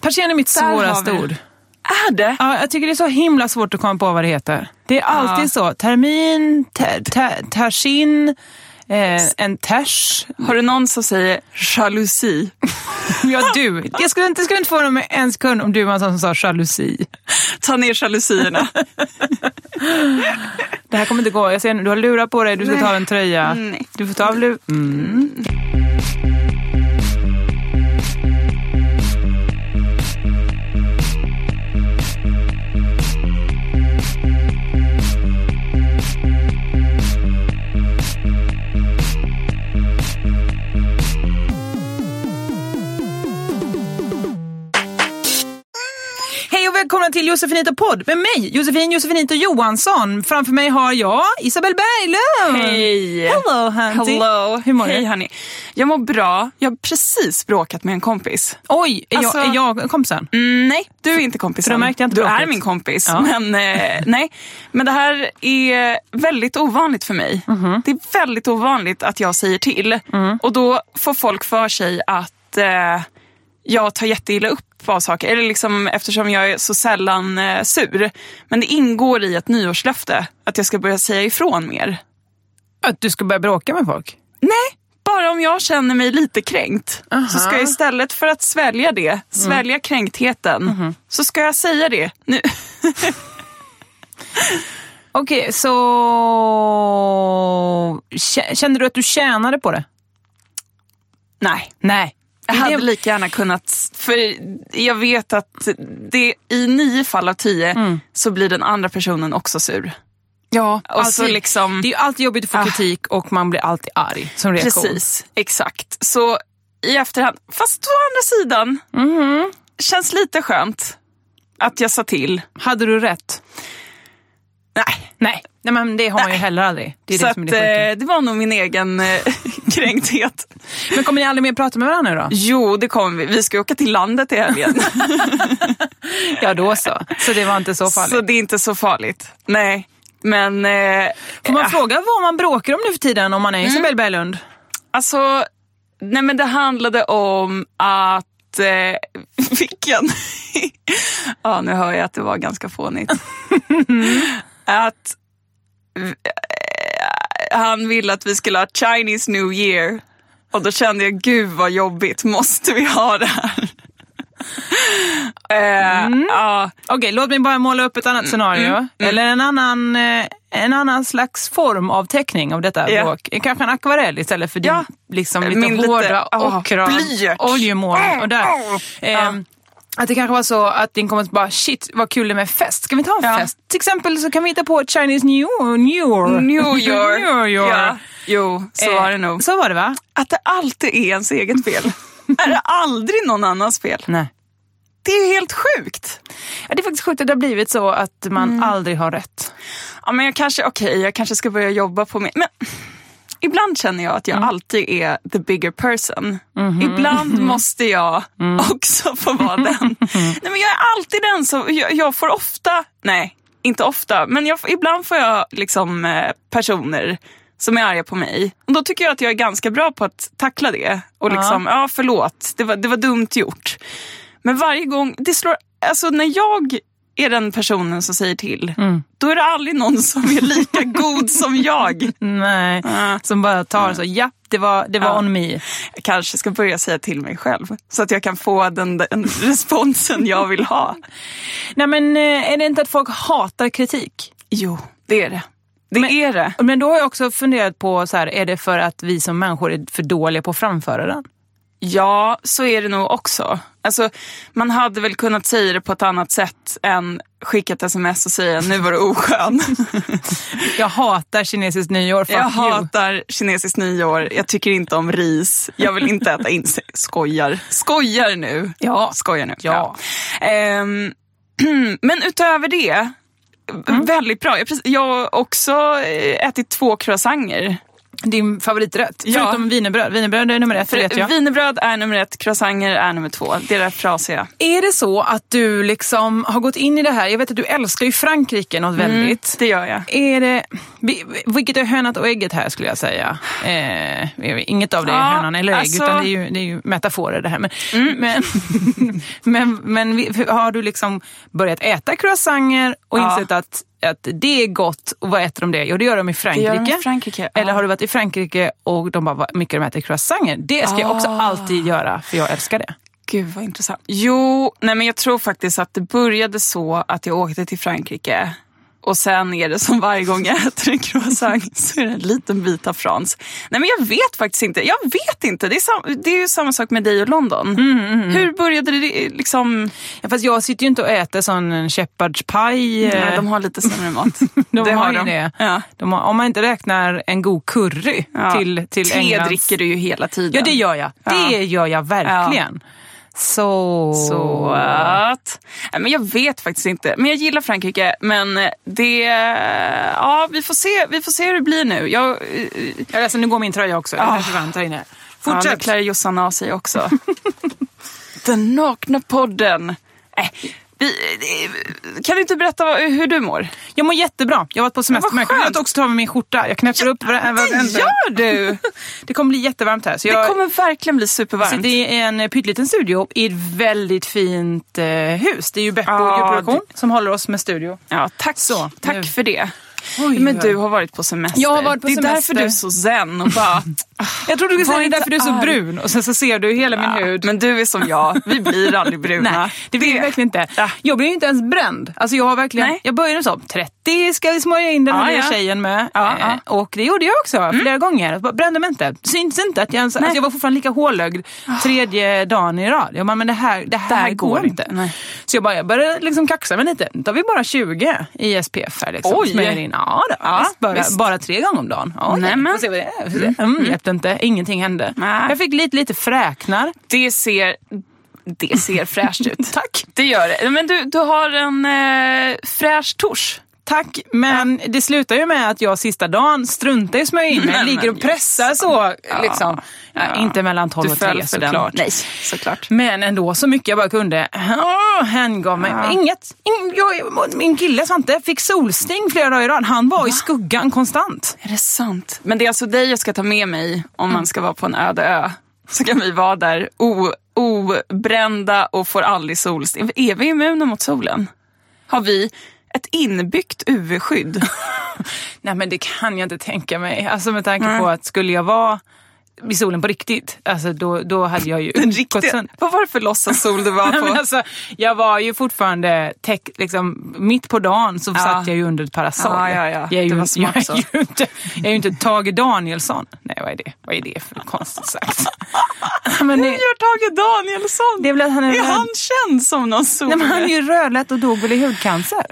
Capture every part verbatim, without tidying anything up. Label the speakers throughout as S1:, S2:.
S1: Persienn är mitt
S2: Där har
S1: svåraste
S2: vi.
S1: ord.
S2: Är det?
S1: Ja, jag tycker det är så himla svårt att komma på vad det heter. Det är alltid
S2: Ja.
S1: så. Termin, ter, ter, tersin, eh, en ters.
S2: Har du någon som säger jalousi?
S1: Ja, du. Jag skulle inte, skulle inte få dem med en sekund om du var en sån som sa jalousi.
S2: Ta ner jalousierna.
S1: Det här kommer inte gå. Jag ser nu, du har lurat på dig. Du ska
S2: Nej.
S1: ta en tröja.
S2: Nej.
S1: Du får ta av lur. Mm. Hej och välkomna till Josefinito podd med mig, Josefin Josefinito Johansson. Framför mig har jag Isabel Berglund.
S2: Hej!
S1: Hello, Hanti.
S2: Hello!
S1: Hur mår
S2: Hej,
S1: du?
S2: hörni. Jag mår bra. Jag har precis bråkat med en kompis.
S1: Oj, är,
S2: Alltså-
S1: jag, är jag kompisen?
S2: Mm, nej, du är inte kompisen.
S1: För då märkte jag inte
S2: du
S1: bråket.
S2: är min kompis.
S1: Ja.
S2: Men, eh, nej. men det här är väldigt ovanligt för mig.
S1: Mm-hmm.
S2: Det är väldigt ovanligt att jag säger till.
S1: Mm.
S2: Och då får folk för sig att eh, jag tar jätteilla upp av saker. Eller liksom, eftersom jag är så sällan eh, sur. Men det ingår i ett nyårslöfte att jag ska börja säga ifrån mer.
S1: Att du ska börja bråka med folk?
S2: Nej, bara om jag känner mig lite kränkt.
S1: Aha.
S2: Så ska jag istället för att svälja det, svälja kränktheten,
S1: Mm-hmm.
S2: så ska jag säga det. Nu.
S1: Okej, så Kä- kände du att du tjänade på det?
S2: Nej,
S1: Nej.
S2: jag
S1: Det är
S2: hade
S1: det-
S2: lika gärna kunnat, för jag vet att det i nio fall av tio
S1: Mm.
S2: så blir den andra personen också sur.
S1: Ja,
S2: Och så
S1: alltid.
S2: liksom,
S1: Det är ju alltid jobbigt att få
S2: Ah.
S1: kritik och man blir alltid arg som reaktion.
S2: precis, exakt. Så i efterhand, fast å andra sidan,
S1: Mhm.
S2: känns lite skönt att jag sa till.
S1: Hade du rätt?
S2: Nej.
S1: Nej, Nej men det har man ju
S2: Nej.
S1: heller aldrig. Det är
S2: Så
S1: det
S2: att,
S1: som är det sjuka.
S2: eh, det var nog min egen eh, kränkthet.
S1: Men kommer ni aldrig mer prata med varandra då?
S2: Jo, det kommer vi. Vi ska åka till landet i helgen.
S1: Ja, då så. Så det var inte så farligt.
S2: Så det är inte så farligt. Nej, men... Eh,
S1: Får man
S2: äh,
S1: fråga vad man bråkar om nu för tiden om man är Isabel Berglund?
S2: Alltså, nej men det handlade om att... Eh, vilken... ja, nu hör jag att det var ganska fånigt. Att... Eh, han ville att vi skulle ha Chinese New Year. Och då kände jag, gud vad jobbigt, måste vi ha det här? eh,
S1: Mm.
S2: ja,
S1: Okej, låt mig bara måla upp ett annat scenario.
S2: mm, mm.
S1: Eller en annan, eh, en annan slags form av teckning av detta
S2: Ja.
S1: bråk. Kanske en akvarell istället för din
S2: Ja.
S1: liksom lite
S2: Min lite,
S1: hårda
S2: åh,
S1: ockra
S2: blyert.
S1: oljemål. Och där. Ehm, Att det kanske var så att din kommer bara, shit vad kul det är med fest. Ska vi ta en
S2: Ja.
S1: fest? Till exempel så kan vi hitta på ett Chinese New Year. New Year.
S2: New Year.
S1: New Year.
S2: Ja. Jo, så
S1: Eh,
S2: var det nog.
S1: Så var det va?
S2: Att det alltid är ens eget fel. Är det aldrig någon annans fel?
S1: Nej.
S2: Det är ju helt sjukt.
S1: Ja, det är faktiskt sjukt att det har blivit så att man
S2: Mm.
S1: aldrig har rätt.
S2: Ja, men jag kanske, okej, jag kanske ska börja jobba på mig. Men ibland känner jag att jag alltid är the bigger person. Ibland måste jag också få vara den. Nej, men jag är alltid den som, jag, jag får ofta, nej, inte ofta, men jag, ibland får jag liksom eh, personer som är arga på mig. Och då tycker jag att jag är ganska bra på att tackla det. Och liksom, ja, förlåt, det var, det var dumt gjort. Men varje gång, det slår, alltså när jag är den personen som säger till,
S1: Mm.
S2: då är det aldrig någon som är lika god som jag.
S1: Nej,
S2: Ja.
S1: som bara tar så, ja, det var, det var
S2: Ja.
S1: on me.
S2: Jag kanske ska börja säga till mig själv, så att jag kan få den, den responsen jag vill ha.
S1: Nej men eh, är det inte att folk hatar kritik?
S2: Jo, det är det. Det
S1: Men-
S2: är det.
S1: Men då har jag också funderat på så här, är det för att vi som människor är för dåliga på att framföra den?
S2: Ja, så är det nog också. Alltså, man hade väl kunnat säga det på ett annat sätt än skicka ett sms och säga nu var det oskön.
S1: Jag hatar kinesiskt nyår, fuck
S2: Jag
S1: you.
S2: hatar kinesiskt nyår. Jag tycker inte om ris. Jag vill inte äta insekter. Skojar. Skojar nu.
S1: Ja.
S2: Skojar nu.
S1: Ja.
S2: Ehm, men utöver det, väldigt bra. Jag, precis, jag har också ätit två croissanter
S1: Din favoriträtt,
S2: Ja.
S1: förutom wienerbröd. Wienerbröd är nummer ett,
S2: För,
S1: vet jag.
S2: Wienerbröd är nummer ett, croissanter är nummer två. Det är det frasiga.
S1: Är det så att du liksom har gått in i det här? Jag vet att du älskar ju Frankrike något
S2: Mm,
S1: väldigt.
S2: det gör jag.
S1: Är det, vilket är hönat och ägget här skulle jag säga? Eh, inget av det är
S2: Ja,
S1: hönan eller ägg,
S2: alltså-
S1: utan det är, ju, det är ju metaforer det här. Men,
S2: Mm.
S1: men, men, men vi- har du liksom börjat äta croissanter och
S2: Ja.
S1: insett att, att det är gott, och vad äter de det? Jo, det gör de i Frankrike.
S2: Det gör de i Frankrike, ja.
S1: Eller har du varit i Frankrike och de bara, vad mycket de äter croissanter? Det ska jag också
S2: Ah.
S1: alltid göra, för jag älskar det.
S2: Gud vad intressant. Jo, nej men jag tror faktiskt att det började så att jag åkte till Frankrike. Och sen är det som varje gång jag äter en croissant så är det en liten bit av Frans. Nej men jag vet faktiskt inte. Jag vet inte. Det är, sam- det är ju samma sak med dig och London.
S1: Mm, mm, mm.
S2: Hur började det liksom...
S1: Ja, fast jag sitter ju inte och äter sån shepherd's pie.
S2: Nej, de har lite sämre mat.
S1: De
S2: det
S1: har
S2: har
S1: ju
S2: de.
S1: det.
S2: Ja.
S1: De har, om man inte räknar en god curry
S2: Ja.
S1: till, till
S2: Te
S1: Englands...
S2: dricker du ju hela tiden.
S1: Ja, det gör jag.
S2: Ja.
S1: Det gör jag verkligen. Så...
S2: Så att... Nej, men jag vet faktiskt inte. Men jag gillar Frankrike. Men det... Ja, vi får se, vi får se hur det blir nu. Jag...
S1: Ja, alltså, nu går min tröja också. Det är
S2: Ah.
S1: kanske varmt här inne.
S2: Ja, nu
S1: Fortsätt.
S2: klär Jossan av sig också. Den nakna podden. Äh, vi, kan du inte berätta vad, hur du mår?
S1: Jag mår jättebra. Jag har varit på semester.
S2: Vad
S1: Men jag kan
S2: skönt.
S1: också ta med min skjorta. Jag knäpper upp varenda.
S2: Det gör du!
S1: Det kommer bli jättevarmt här. Så jag
S2: Det kommer verkligen bli supervarmt.
S1: sitter i en pytteliten studio i ett väldigt fint eh, hus. Det är ju Beppo
S2: Ja,
S1: ljudproduktion som håller oss med studio.
S2: Ja, tack
S1: Så,
S2: Tack
S1: nu.
S2: för det.
S1: Oj,
S2: Men
S1: oj.
S2: du har varit på semester.
S1: Jag har varit på
S2: det är
S1: semester.
S2: därför du är så zen och bara...
S1: Jag tror du skulle
S2: Var
S1: säga det är
S2: inte
S1: därför du är så
S2: arg.
S1: brun. Och sen så ser du hela min
S2: Ja,
S1: hud.
S2: men du är som jag. Vi blir aldrig bruna.
S1: Nej, det blir verkligen inte.
S2: Ja.
S1: Jag blir ju inte ens bränd. Alltså jag har verkligen,
S2: Nej.
S1: jag började så, trettio ska vi smörja in den här
S2: Ja,
S1: lilla
S2: ja.
S1: tjejen med.
S2: Ja,
S1: Eh,
S2: ja.
S1: Och det gjorde jag också flera gånger. Jag bara brände mig inte. Syns inte att jag ens, alltså jag var fortfarande lika hålögd tredje dagen i rad. Jag bara, men det här, det här,
S2: här
S1: går
S2: går
S1: inte.
S2: inte. Nej.
S1: Så jag, bara, jag började liksom kaxa mig lite. Då har vi bara tjugo i S P F här liksom.
S2: Oj.
S1: Smörjer in. Ja, då,
S2: Ja,
S1: visst, bara,
S2: visst.
S1: bara tre gånger om dagen. Ja,
S2: Nej,
S1: okej,
S2: men.
S1: får se vad det är. Får se. Mm, hjälpte inte. Ingenting hände.
S2: Nej.
S1: Jag fick lite, lite fräknar.
S2: Det ser, det ser fräscht ut.
S1: Tack.
S2: Det gör det. Men du, du har en eh, fräsch tors.
S1: Tack, men det slutar ju med att jag sista dagen struntar i att smörja in mig.
S2: Nej,
S1: Ligger och
S2: men
S1: pressar så, liksom. Ja,
S2: ja.
S1: inte mellan tolv
S2: Du
S1: och
S2: föll
S1: tre
S2: för den.
S1: såklart.
S2: Nej, såklart.
S1: Men ändå så mycket jag bara kunde. Åh, hängav mig.
S2: Ja.
S1: Inget. In, jag, min kille Svante fick solsting flera dagar i rad. Han var i skuggan konstant.
S2: Är det sant? Men det är alltså dig jag ska ta med mig om man ska vara på en öde ö. Så kan vi vara där o, obrända och får aldrig solsting. Är vi immuna mot solen? Har vi ett inbyggt U V-skydd?
S1: Nej, men det kan jag inte tänka mig. Alltså med tanke
S2: Nej.
S1: på att skulle jag vara vid solen på riktigt, alltså då, då hade jag ju
S2: Den
S1: gått
S2: riktiga,
S1: sönder.
S2: vad var det för låtsas-sol du var
S1: Nej, men
S2: på?
S1: alltså, jag var ju fortfarande tech, liksom, mitt på dagen så
S2: Ja.
S1: satt jag ju under ett parasoll.
S2: Ja, ja, ja.
S1: Jag är ju,
S2: Det var smart
S1: jag
S2: så.
S1: är ju inte, jag är ju inte Tage Danielsson. Nej, vad är det? Vad är det för konstigt sagt? Men
S2: Hur
S1: det,
S2: gör Tage Danielsson?
S1: det är väl att han är,
S2: Är
S1: röd.
S2: han känd som någon sol?
S1: Nej, men han är ju rödlätt och dog väl i hudcancer.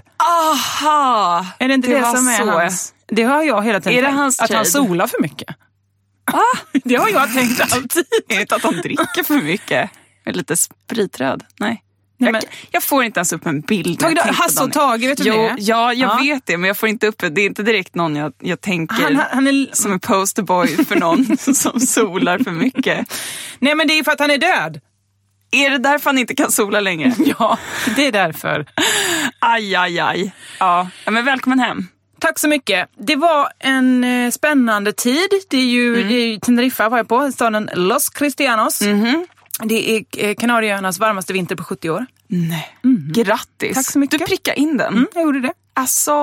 S2: Aha!
S1: Är det inte det,
S2: var
S1: som är
S2: så.
S1: hans? Det har jag hela tiden
S2: Är det
S1: tänkt.
S2: hans
S1: Att han
S2: trade?
S1: solar för mycket. Ah, det har jag tänkt alltid.
S2: Är det inte att han dricker för mycket? Är lite spritröd? Nej.
S1: Nej, men-
S2: jag, jag får inte ens upp en bild. när
S1: Tage,
S2: jag tänker på
S1: Hasse och
S2: Daniel.
S1: Tage, vet du
S2: jo,
S1: det?
S2: Ja, jag
S1: Ja.
S2: vet det. Men jag får inte upp det. Det är inte direkt någon jag, jag tänker
S1: Han, han, han är,
S2: som en posterboy för någon som solar för mycket.
S1: nej, men det är för att han är död.
S2: Är det därför han inte kan sola längre?
S1: Ja, det är därför.
S2: Aj, aj, aj. Ja, ja, men välkommen hem.
S1: Tack så mycket. Det var en eh, spännande tid. Det är ju,
S2: Mm.
S1: det är ju Teneriffa var jag på, staden Los Cristianos.
S2: Mhm.
S1: Det är eh, Kanarieöarnas varmaste vinter på sjuttio år.
S2: Nej. Grattis.
S1: Tack så mycket.
S2: Du prickade in den.
S1: Mm, jag gjorde det.
S2: Alltså,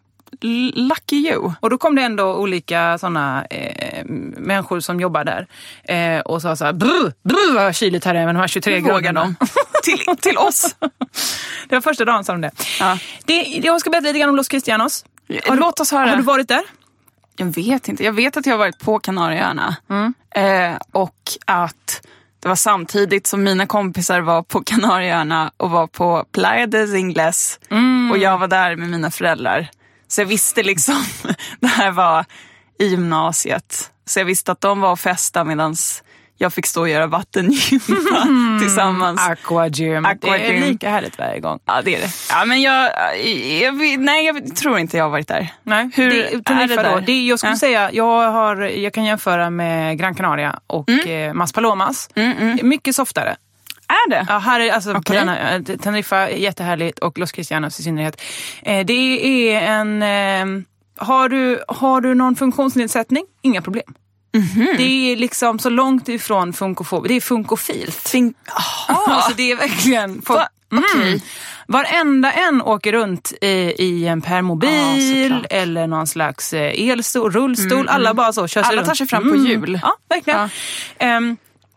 S2: l- lucky you.
S1: Och då kom det ändå olika såna eh, människor som jobbar där eh, och sa så här, brr, brr vad kyligt här är med de här tjugotre
S2: Vågar
S1: graderna.
S2: de? till, till oss.
S1: Det var första dagen sa de det.
S2: Ja.
S1: det. Jag ska berätta lite grann om Los Cristianos. Har du,
S2: Låt oss höra.
S1: Har du varit där?
S2: Jag vet inte. Jag vet att jag har varit på Kanarieöarna.
S1: Mm.
S2: Eh, och att det var samtidigt som mina kompisar var på Kanarieöarna och var på Playa des Ingles.
S1: Mm.
S2: Och jag var där med mina föräldrar. Så jag visste liksom, det här var i gymnasiet. Så jag visste att de var och festade medan jag fick stå och göra vattengympa mm, tillsammans.
S1: Aquagym.
S2: Aquagym.
S1: Det är lika härligt varje gång.
S2: Ja, det är det. Ja, men jag, jag, jag nej, jag tror inte jag har varit där.
S1: Nej.
S2: Hur
S1: det,
S2: är det där?
S1: Då? Det, jag skulle ja. säga, jag, har, jag kan jämföra med Gran Canaria och mm. eh, Mas Palomas. Mm, mm. Mycket softare.
S2: Är det?
S1: Ja, här är alltså okay. på denna, Teneriffa är jättehärligt och Los Cristianos i synnerhet. Eh, det är en... Eh, har, du, har du någon funktionsnedsättning? Inga problem. Mm-hmm. Det är liksom så långt ifrån funkofob. Det är funkofilt. Fin- oh. Alltså det är verkligen... Folk, mm, okay. Varenda en åker runt i, i en permobil oh, eller någon slags elstol, rullstol. Mm,
S2: mm.
S1: Alla bara så kör sig
S2: Alla
S1: runt.
S2: tar sig fram på hjul.
S1: Mm. Ja, verkligen. Ja. Um,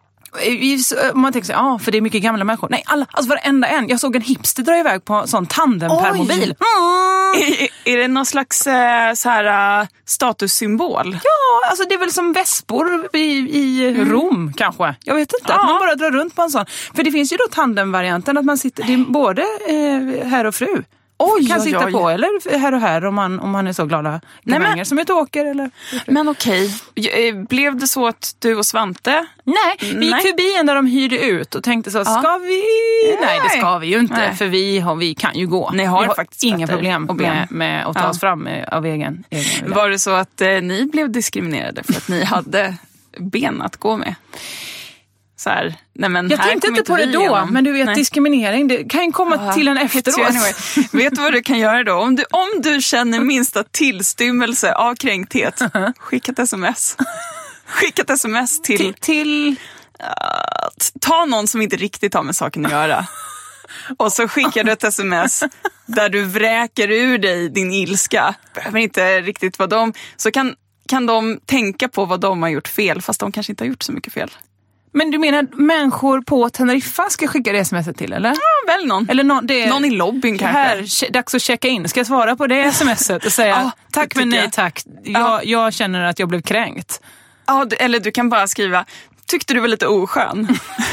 S1: man tänker så ja, för det är mycket gamla människor. Nej, alla, alltså varenda en. Jag såg en hipster dra iväg på en sån tandempermobil. Mm.
S2: Är, är det någon slags eh, så här, uh, statussymbol?
S1: Ja, alltså det är väl som vespor i, i mm. Rom kanske. Jag vet inte, ja. Att man bara drar runt på en sån. För det finns ju då tandemvarianten att man sitter, det är både eh, herr och fru. Oj, kan oj, sitta oj. på, eller här och här om man, om man är så glada gamänger som inte åker. Eller...
S2: Men okej, okay. Blev det så att du och Svante?
S1: Nej, vi gick förbi en där de hyrde ut och tänkte så, ja. ska vi? Nej. Nej, det ska vi ju inte, Nej. för vi, har, vi kan ju gå.
S2: Ni har,
S1: vi har
S2: faktiskt
S1: inga problem med, med att ta
S2: ja.
S1: oss fram av egen, egen
S2: Var det så att eh, ni blev diskriminerade för att ni hade ben att gå med? Så här, nej men
S1: jag
S2: här
S1: tänkte inte på det då,
S2: igenom.
S1: Men du vet, nej. diskriminering, det kan ju komma ah, till en efteråt.
S2: Anyway. Vet du vad du kan göra då? Om du, om du känner minsta tillstymmelse av kränkthet, skicka ett sms. Skicka ett sms till...
S1: Till... till...
S2: Uh, ta någon som inte riktigt har med saken att göra. Och så skickar du ett sms där du vräker ur dig din ilska. Behöver inte riktigt vad de... Så kan, kan de tänka på vad de har gjort fel, fast de kanske inte har gjort så mycket fel.
S1: Men du menar människor på Teneriffa ska skicka det smset till, eller?
S2: Ja, väl någon.
S1: Eller någon, det är,
S2: någon i lobbyn kanske.
S1: Här, dags att checka in. Ska jag svara på det smset och säga ah, tack men nej jag. tack. Jag, ah. jag känner att jag blev kränkt.
S2: Ja, ah, eller du kan bara skriva, tyckte du var lite oskön?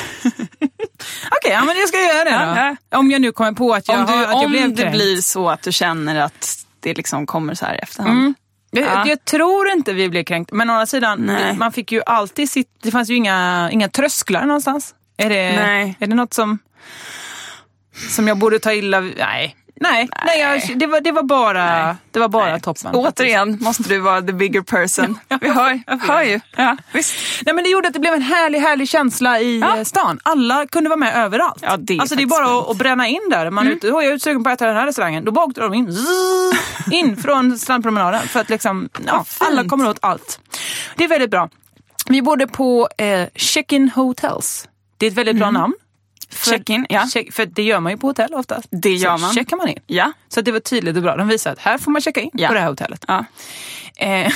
S1: Okej, okay, ja, men jag ska göra det då. Ja, ja. Om jag nu kommer på att jag,
S2: om du,
S1: har, att jag
S2: om
S1: blev
S2: kränkt. Om det blir så att du känner att det liksom kommer så här i efterhand. Mm.
S1: Jag, ja. jag tror inte vi blev kränkt. Men å andra sidan, det, man fick ju alltid sitt... Det fanns ju inga, inga trösklar någonstans. Är det,
S2: Nej.
S1: är det något som som jag borde ta illa... Nej, nej, nej, nej jag, det, var, det var bara, nej. Det var bara toppen.
S2: Återigen faktiskt. Måste du vara the bigger person. Ja, vi hör, hör ju. Ja, visst.
S1: Nej, men det gjorde att det blev en härlig, härlig känsla i ja. stan. Alla kunde vara med överallt.
S2: Ja, det är
S1: alltså det är bara att, att bränna in där. Man mm. är ute, jag är utsugen på att äta den här restaurangen. Då åkte de in. Zzz, in från strandpromenaden. För att liksom, ja, alla kommer åt allt. Det är väldigt bra. Vi bodde på eh, Check-in Hotels. Det är ett väldigt mm. bra namn.
S2: Check-in, ja.
S1: Check, för det gör man ju på hotell oftast.
S2: Det gör
S1: så
S2: man.
S1: checkar man in.
S2: Ja.
S1: Så det var tydligt och bra. De visade att här får man checka in ja. på det här hotellet.
S2: Ja.
S1: Eh,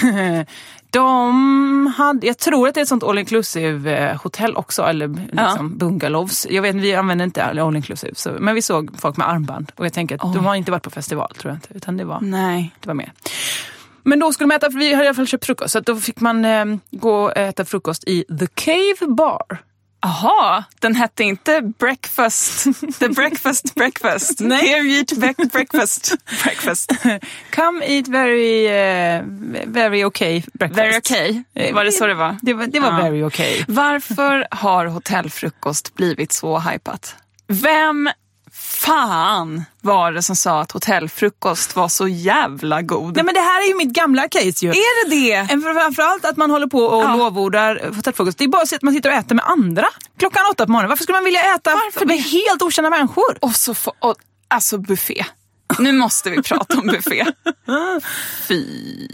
S1: de hade, jag tror att det är ett sånt all-inclusive hotell också. Eller liksom ja. bungalows. Jag vet, vi använder inte all-inclusive. Så, men vi såg folk med armband. Och jag tänker att oh. de har inte varit på festival, tror jag inte. Utan det var,
S2: Nej.
S1: Det var mer. Men då skulle man äta, för vi hade i alla fall köpt frukost. Så att då fick man eh, gå och äta frukost i The Cave Bar.
S2: Aha, den hette inte breakfast, the breakfast breakfast. Nej. Here you eat breakfast breakfast.
S1: Come eat very, uh, very okay breakfast.
S2: Very okay, var det så det var?
S1: Det var, det var ja. very okay.
S2: Varför har hotellfrukost blivit så hypat? Vem fan var det som sa att hotellfrukost var så jävla god?
S1: Nej, men det här är ju mitt gamla case ju.
S2: Är det det?
S1: Framförallt att man håller på och ja. lovordar hotellfrukost. Det är bara så att man sitter och äter med andra klockan åtta på morgonen. Varför skulle man vilja äta Varför med det? helt okända människor?
S2: Och så få, och, alltså buffé. Nu måste vi prata om buffé. Fy...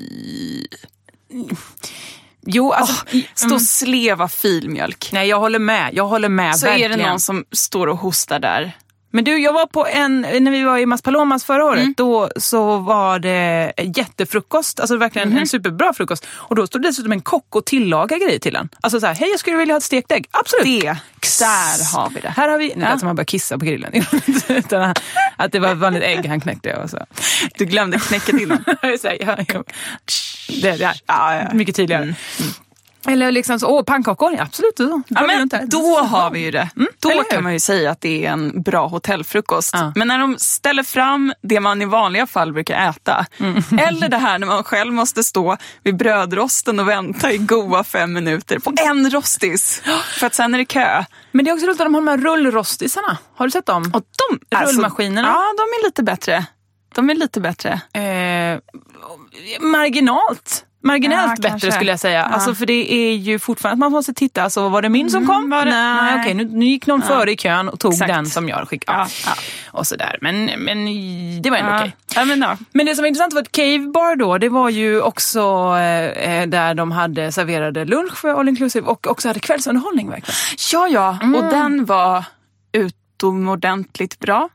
S1: Jo, alltså,
S2: oh, stå och sleva filmjölk.
S1: Nej, jag håller med. Jag håller med,
S2: så
S1: verkligen.
S2: Är det någon som står och hostar där.
S1: Men du, jag var på en, när vi var i Mas Palomas förra året, mm. då så var det jättefrukost, alltså verkligen mm. en superbra frukost. Och då stod det dessutom en kock och tillaga grejer till en. Alltså så här, hej jag skulle vilja ha ett stekt ägg. Absolut.
S2: Det, där har vi det.
S1: Här har vi, nu lät som man bara kissa på grillen. Utan att det var ett vanligt ägg han knäckte. Och så.
S2: Du glömde knäcka till den.
S1: ja, ja. Det, det är ja, ja. mycket tydligare. Mm. Eller liksom så, åh, pannkakor, ja, absolut. Då,
S2: ja, men, då har vi ju det. Mm, då kan man ju säga att det är en bra hotellfrukost. Ja. Men när de ställer fram det man i vanliga fall brukar äta, mm. eller det här när man själv måste stå vid brödrosten och vänta i goa fem minuter på en rostis, för att sen är det kö.
S1: Men det är också roligt att de har de här rullrostisarna. Har du sett dem?
S2: Och de,
S1: rullmaskinerna?
S2: Alltså, ja, de är lite bättre. De är lite bättre.
S1: Eh, marginalt. Marginellt ja, bättre kanske. Skulle jag säga. Ja. Alltså, för det är ju fortfarande att man måste titta. Alltså, var det min som kom?
S2: Var det?
S1: Nej, Nej. Okej, nu, nu gick någon ja. före i kön och tog Exakt. den som jag skickade.
S2: Ja. Ja.
S1: Och sådär. Men, men det var ändå
S2: ja.
S1: okej.
S2: Ja, men, ja.
S1: men det som var intressant var att Cave Bar då, det var ju också eh, där de hade serverade lunch för all inclusive och också hade kvällsunderhållning verkligen.
S2: Ja, ja. Mm. Och den var utomordentligt bra.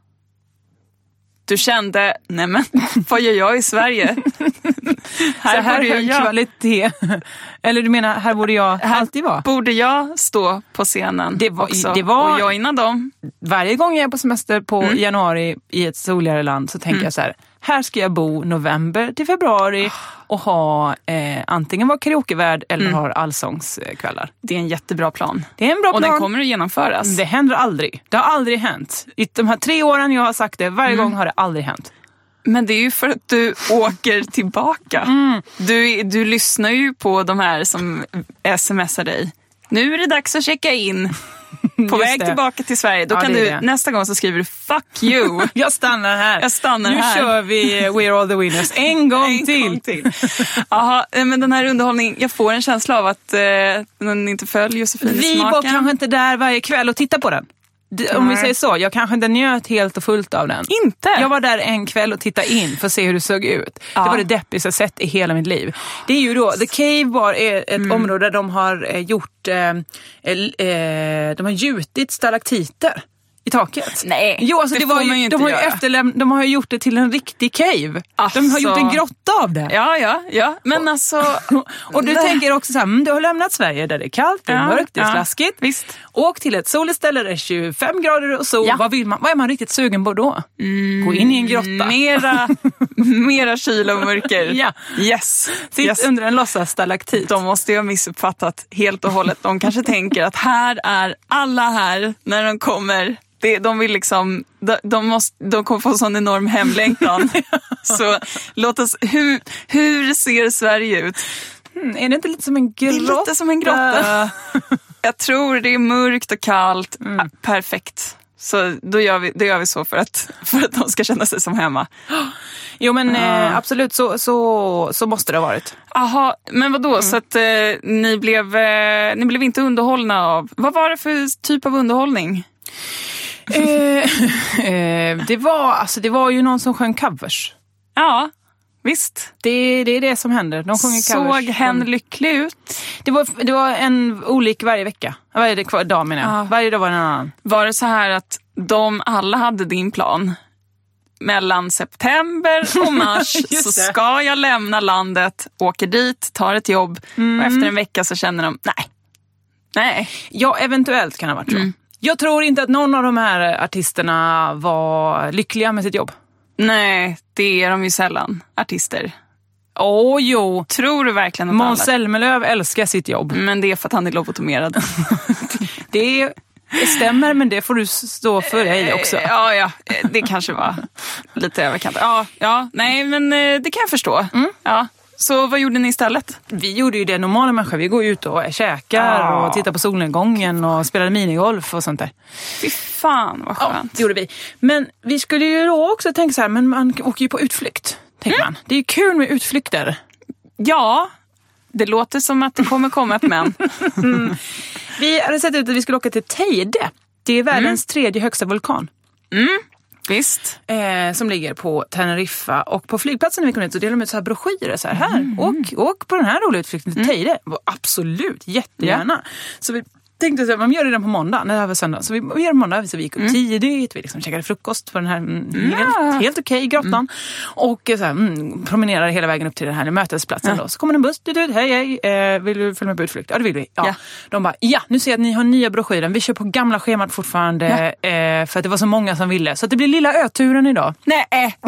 S2: Du kände, nej men, vad gör jag i Sverige?
S1: här, här borde jag kvalitet. Eller du menar, här borde jag här alltid vara?
S2: Borde jag stå på scenen
S1: det var,
S2: också
S1: det var,
S2: och joina dem?
S1: Varje gång jag är på semester på mm. januari i ett soligare land så tänker mm. jag så här, här ska jag bo november till februari och ha eh, antingen vara karaokevärd eller mm. ha allsångskvällar.
S2: Det är en jättebra plan.
S1: Det är en bra
S2: och
S1: plan.
S2: Och den kommer att genomföras.
S1: Det händer aldrig. Det har aldrig hänt. I de här tre åren jag har sagt det, varje mm. gång har det aldrig hänt.
S2: Men det är ju för att du åker tillbaka. Mm. Du, du lyssnar ju på de här som smsar dig. Nu är det dags att checka in. På väg det. tillbaka till Sverige. Då ja, kan du, det. nästa gång så skriver du fuck you.
S1: Jag stannar här.
S2: Jag stannar
S1: nu
S2: här.
S1: Nu kör vi We're All The Winners en gång
S2: en
S1: till.
S2: Gång till. Aha, men den här underhållningen, jag får en känsla av att eh, den inte följer Josefines
S1: Vi
S2: smaken.
S1: var kanske inte där varje kväll och titta på den. Om vi säger så, jag kanske inte njöt helt och fullt av den.
S2: Inte?
S1: Jag var där en kväll och tittade in för att se hur det såg ut. Ja. Det var det deppigaste jag sett i hela mitt liv. Det är ju då, The Cave Bar är ett mm. område där de har gjort, eh, eh, de har gjutit stalaktiter i taket.
S2: Nej,
S1: jo, alltså
S2: det,
S1: det var
S2: får man ju inte
S1: de har ju
S2: göra.
S1: efterläm- de har ju gjort det till en riktig cave. Alltså. De har gjort en grotta av det.
S2: Ja, ja, ja. Men alltså...
S1: och du tänker också så här, mm, du har lämnat Sverige där det är kallt, det är ja, mörkt, det är ja, slaskigt.
S2: Visst.
S1: Åk till ett soligt ställe där det är tjugofem grader och sol. Ja. Vad vill man? Vad är man riktigt sugen på då?
S2: Mm,
S1: Gå in i en grotta.
S2: Mera, mera kyla och mörker.
S1: Ja.
S2: Yes.
S1: Sitt
S2: yes.
S1: under en låtsas stalaktit.
S2: De måste ju ha missuppfattat helt och hållet. De kanske tänker att här är alla här när de kommer... Det, de vill liksom, de, de, måste, de kommer få sån enorm hemlängtan. Så låt oss, hur, hur ser Sverige ut?
S1: Mm, är det inte lite som en grotta?
S2: Det är lite som en grotta. Jag tror det är mörkt och kallt. Mm. Ah, perfekt. Så då gör vi, då gör vi så för att, för att de ska känna sig som hemma.
S1: Jo men mm. eh, absolut, så, så, så måste det ha varit.
S2: Aha, men vadå? Mm. Så att eh, ni, blev, eh, ni blev inte underhållna av... Vad var det för typ av underhållning?
S1: eh, eh, det, var, alltså, det var ju någon som sjöng covers.
S2: Ja, visst.
S1: Det, det är det som händer. De sjunger covers.
S2: Såg hen lycklig ut?
S1: Det var, det var en olik varje vecka. Varje dag menar jag. Ja. Varje dag var det en annan.
S2: Var det så här att de alla hade din plan? Mellan september och mars så ska jag lämna landet, åker dit, tar ett jobb mm. och efter en vecka så känner de, nej. Nej.
S1: Ja, eventuellt kan det ha varit så. Mm. Jag tror inte att någon av de här artisterna var lyckliga med sitt jobb.
S2: Nej, det är de ju sällan, artister.
S1: Åh oh, jo.
S2: Tror du verkligen att
S1: Måns Zelmerlöw älskar sitt jobb.
S2: Men det är för att han är lobotomerad.
S1: det, det stämmer, men det får du stå för dig också.
S2: Ja, ja, det kanske var lite överkant. Ja, ja, nej, men det kan jag förstå. Mm. Ja. Så vad gjorde ni istället?
S1: Vi gjorde ju det normala människor. Vi går ut och käkar ah. och tittar på solnedgången och spelar minigolf och sånt där.
S2: Fy fan, vad skönt.
S1: Ja, det gjorde vi. Men vi skulle ju då också tänka så här, men man åker ju på utflykt, tänker mm. man. Det är ju kul med utflykter.
S2: Ja, det låter som att det kommer komma ett men.
S1: mm. Vi hade sett ut att vi skulle åka till Teide. Det är världens mm. tredje högsta vulkan.
S2: Mm. Visst.
S1: Eh, som ligger på Teneriffa. Och på flygplatsen när vi kom ut så delade de ut så här broschyrer. Så här, här mm. åk, åk på den här roliga utflykten till mm. Teide. Absolut, jättegärna. Yeah. Så vi tänkte att man gör det redan på måndag, när det här var söndag. Så vi, vi gör det måndag, så vi gick upp mm. tidigt, vi liksom käkade frukost på den här mm,
S2: ja.
S1: helt, helt okej okay, grottan. Mm. Och så här, mm, promenerade hela vägen upp till den här mötesplatsen. Ja. Då. Så kommer en buss, du, du, hej hej, eh, vill du följa med på utflykt? Ja, det vill vi. Ja. Ja. De bara, ja, nu ser jag att ni har nya broschyren. Vi kör på gamla schemat fortfarande ja. eh, för att det var så många som ville. Så att det blir lilla öturen idag.
S2: Nej.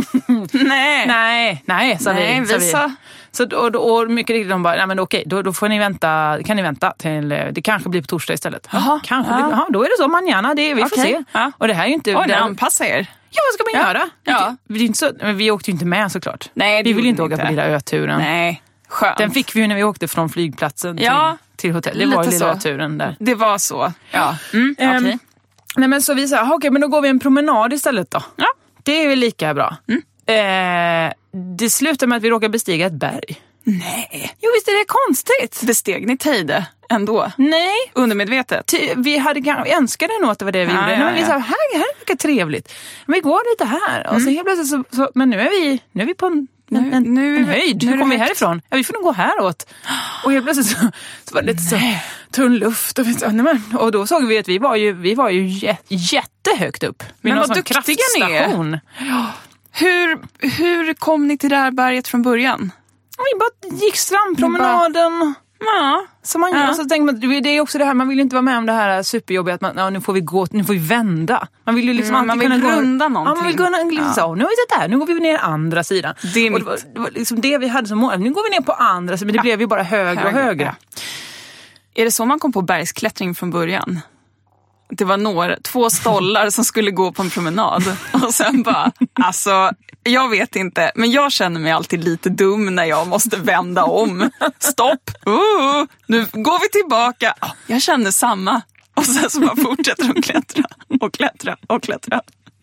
S2: nej.
S1: Nej, nej, sa
S2: nej,
S1: vi. Sa vi.
S2: Så.
S1: Så, och, och mycket riktigt de bara, nej men okej, då, då får ni vänta, kan ni vänta till, det kanske blir på torsdag istället.
S2: Jaha,
S1: kanske
S2: ja.
S1: blir, aha, då är det så manjana, det vi får
S2: okay.
S1: se.
S2: Ja.
S1: Och det här är ju inte...
S2: Oj, det anpassar er.
S1: Ja, vad ska man
S2: ja.
S1: göra?
S2: Ja.
S1: Det, det är inte så, men vi åkte ju inte med såklart.
S2: Nej,
S1: vi vill inte åka
S2: inte.
S1: på lilla öturen.
S2: Nej, skönt.
S1: Den fick vi ju när vi åkte från flygplatsen
S2: ja.
S1: till, till hotell. Det var ju lilla öturen där.
S2: Det var så, ja. Mm,
S1: um,
S2: okay.
S1: Nej men så vi sa, okej okay, men då går vi en promenad istället då.
S2: Ja.
S1: Det är väl lika bra.
S2: Mm.
S1: Eh, det slutar med att vi råkar bestiga ett berg.
S2: Nej.
S1: Jo, visst är det konstigt.
S2: Besteg ni Teide ändå?
S1: Nej.
S2: Undermedvetet?
S1: Ty, vi, hade, vi önskade nog att det var det vi ja, gjorde.
S2: Ja,
S1: Nej, men vi
S2: ja.
S1: sa, här, här är mycket trevligt. Men vi går lite här. Mm. Och så helt plötsligt så, så, men nu är vi, nu är vi på en, en, en, nu, en höjd. Nu, nu kommer vi härifrån. Ja, vi får nog gå häråt. Och helt plötsligt så, så var det lite så tunn luft. Och, så, nej, men, och då såg vi att vi var ju, vi var ju jä, jättehögt upp.
S2: Men vad duktiga ni är. Ja. Hur, hur kom ni till det här berget från början?
S1: Vi bara gick strandpromenaden.
S2: Ja.
S1: Så man, ja. Så tänker man, det är också det här, man vill inte vara med om det här superjobbiga att man, ja, nu får vi gå, nu får vi vända. Man vill ju liksom
S2: mm, man vill
S1: kunna
S2: runda
S1: gå,
S2: någonting.
S1: Ja, man vill kunna liksom
S2: ja.
S1: så, nu har vi sett där, nu går vi ner andra sidan.
S2: Det är
S1: och det var, det var liksom det vi hade som mål. Nu går vi ner på andra sidan, men det ja. blev ju bara högre, högre och högre. Ja.
S2: Är det så man kom på bergsklättring från början? Det var några, två stollar som skulle gå på en promenad. Och sen bara, alltså, jag vet inte. Men jag känner mig alltid lite dum när jag måste vända om. Stopp! Uh, nu går vi tillbaka. Jag känner samma. Och sen så bara fortsätter de klättra och klättra och klättra.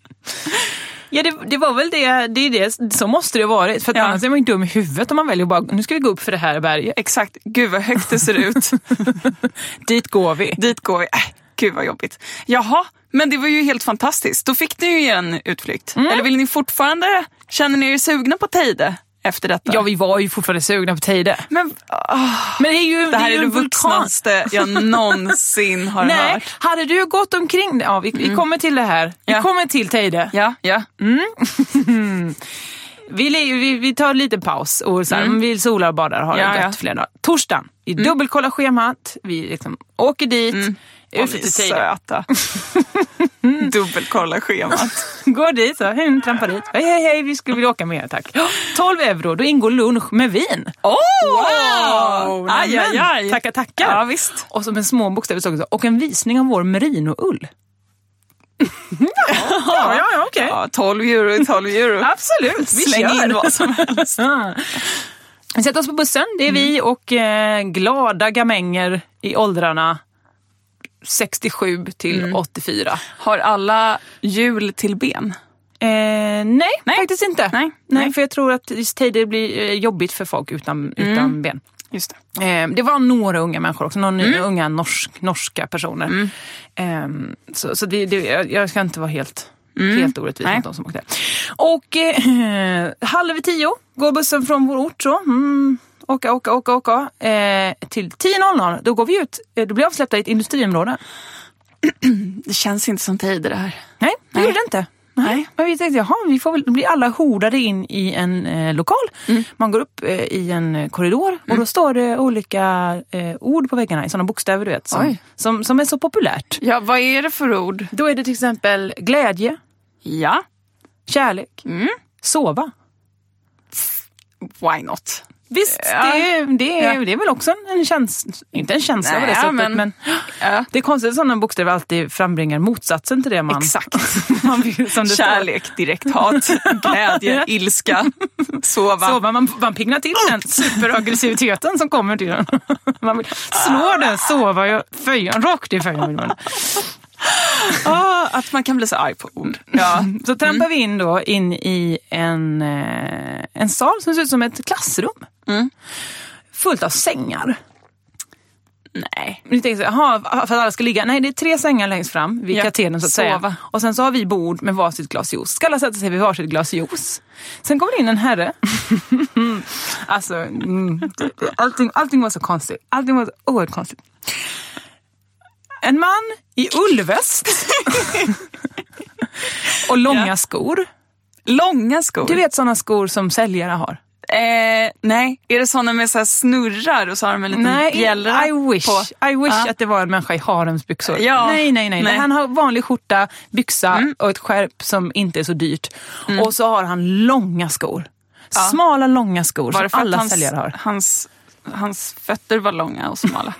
S1: Ja, det, det var väl det, det är det, så måste det ha varit. För att ja. annars är man inte dum i huvudet om man väljer bara, nu ska vi gå upp för det här berget.
S2: Exakt, gud vad högt det ser ut.
S1: Dit går vi.
S2: Dit går vi. Äh, gud vad jobbigt. Jaha, men det var ju helt fantastiskt. Då fick ni ju en utflykt. Mm. Eller vill ni fortfarande, känner ni er sugna på Teide efter detta?
S1: Ja, vi var ju fortfarande sugna på Teide.
S2: Men, oh,
S1: men det är ju
S2: det här
S1: det är,
S2: är det vuxnaste jag någonsin har
S1: Nej,
S2: hört.
S1: Hade du gått omkring det? Ja, vi, mm. vi kommer till det här. Vi ja. kommer till Teide.
S2: Ja, ja.
S1: Mm. vi, vi, vi tar lite paus och så här, mm. vi solar och badar och har ja, det gött ja. flera dagar. Torsdagen, vi mm. dubbelkollar schemat. Vi liksom åker dit.
S2: Mm. Och vi är söta. Dubbelkolla schemat.
S1: Går dit så, hej, trampar dit. Hej, hej, hej, vi skulle vilja åka med, tack. tolv euro, då ingår lunch med vin.
S2: Oh!
S1: Wow!
S2: Aj, aj, aj.
S1: Tackar, tackar.
S2: Ja, visst.
S1: Och som en små bokstäver så också. Och en visning av vår merinoull. ja, ja, ja, okej. Okay.
S2: Ja, tolv euro, tolv euro.
S1: Absolut, vi
S2: släng in vad som helst.
S1: Vi sätter oss på bussen, det är mm. vi och eh, glada gamänger i åldrarna sextiosju till mm. åttiofyra.
S2: Har alla hjul till ben?
S1: Eh, nej, nej, faktiskt inte.
S2: Nej,
S1: nej. nej för jag tror att det blir eh, jobbigt för folk utan, mm. utan ben.
S2: Just
S1: det. Eh, det var några unga människor också, några mm. unga norsk, norska personer. Mm. Eh, så så det, det, jag ska inte vara helt, mm. helt orättvis mot de som åkte. Och eh, halv tio går bussen från vår ort så. Mm. Åka, åka, åka, åka. Eh, till tio noll noll, då går vi ut. Då blir vi avsläppta i ett industriområde.
S2: Det känns inte som Teide det här.
S1: Nej, det
S2: Nej.
S1: gjorde det inte. Nej. Nej. Men vi tänkte, jaha, vi får väl bli alla hordade in i en eh, lokal. Mm. Man går upp eh, i en korridor mm. och då står det olika eh, ord på väggarna i sådana bokstäver, du vet, som, som, som är så populärt.
S2: Ja, vad är det för ord?
S1: Då är det till exempel glädje.
S2: Ja.
S1: Kärlek.
S2: Mm.
S1: Sova.
S2: Why not?
S1: Visst,
S2: ja.
S1: det, det, är, ja. det är väl också en känsla, inte en känsla på det sättet, men, men ja. det är konstigt att sådana bokstäver alltid frambringar motsatsen till det man...
S2: Exakt.
S1: man vill, som det
S2: Kärlek, står. Direkt hat, glädje, ilska, sova.
S1: Sova, man, man pignar till den superaggressiviteten som kommer till den. Man vill slå den, sova, jag, föjan, rakt i föjan vill man.
S2: Ah, att man kan bli så arg på ord.
S1: Ja. Så trampar mm. vi in då in i en, en sal som ser ut som ett klassrum.
S2: Mm.
S1: Fullt av sängar.
S2: Nej.
S1: Ni tänker så, aha, för att alla ska ligga. Nej, det är tre sängar längst fram vid ja. katedern så att
S2: Sova.
S1: säga. Och sen så har vi bord med varsitt glas juice. Ska alla sätta sig vid varsitt glas juice. Sen kommer det in en herre. alltså, mm, allting, allting var så konstigt. Allting var så oerhört konstigt. En man i ullväst och långa ja. skor.
S2: Långa skor?
S1: Du vet sådana skor som säljare har.
S2: Eh, nej, är det sådana med så här snurrar och så har de en liten
S1: nej,
S2: bjällra
S1: I wish,
S2: på?
S1: I wish
S2: ah.
S1: att det var en människa i haremsbyxor.
S2: Ja.
S1: Nej, nej, nej, nej. Han har vanlig skjorta, byxa
S2: mm.
S1: och ett skärp som inte är så dyrt. Mm. Och så har han långa skor.
S2: Ja.
S1: Smala, långa skor
S2: var det
S1: som alla
S2: hans,
S1: säljare har.
S2: Hans, hans fötter var långa och smala.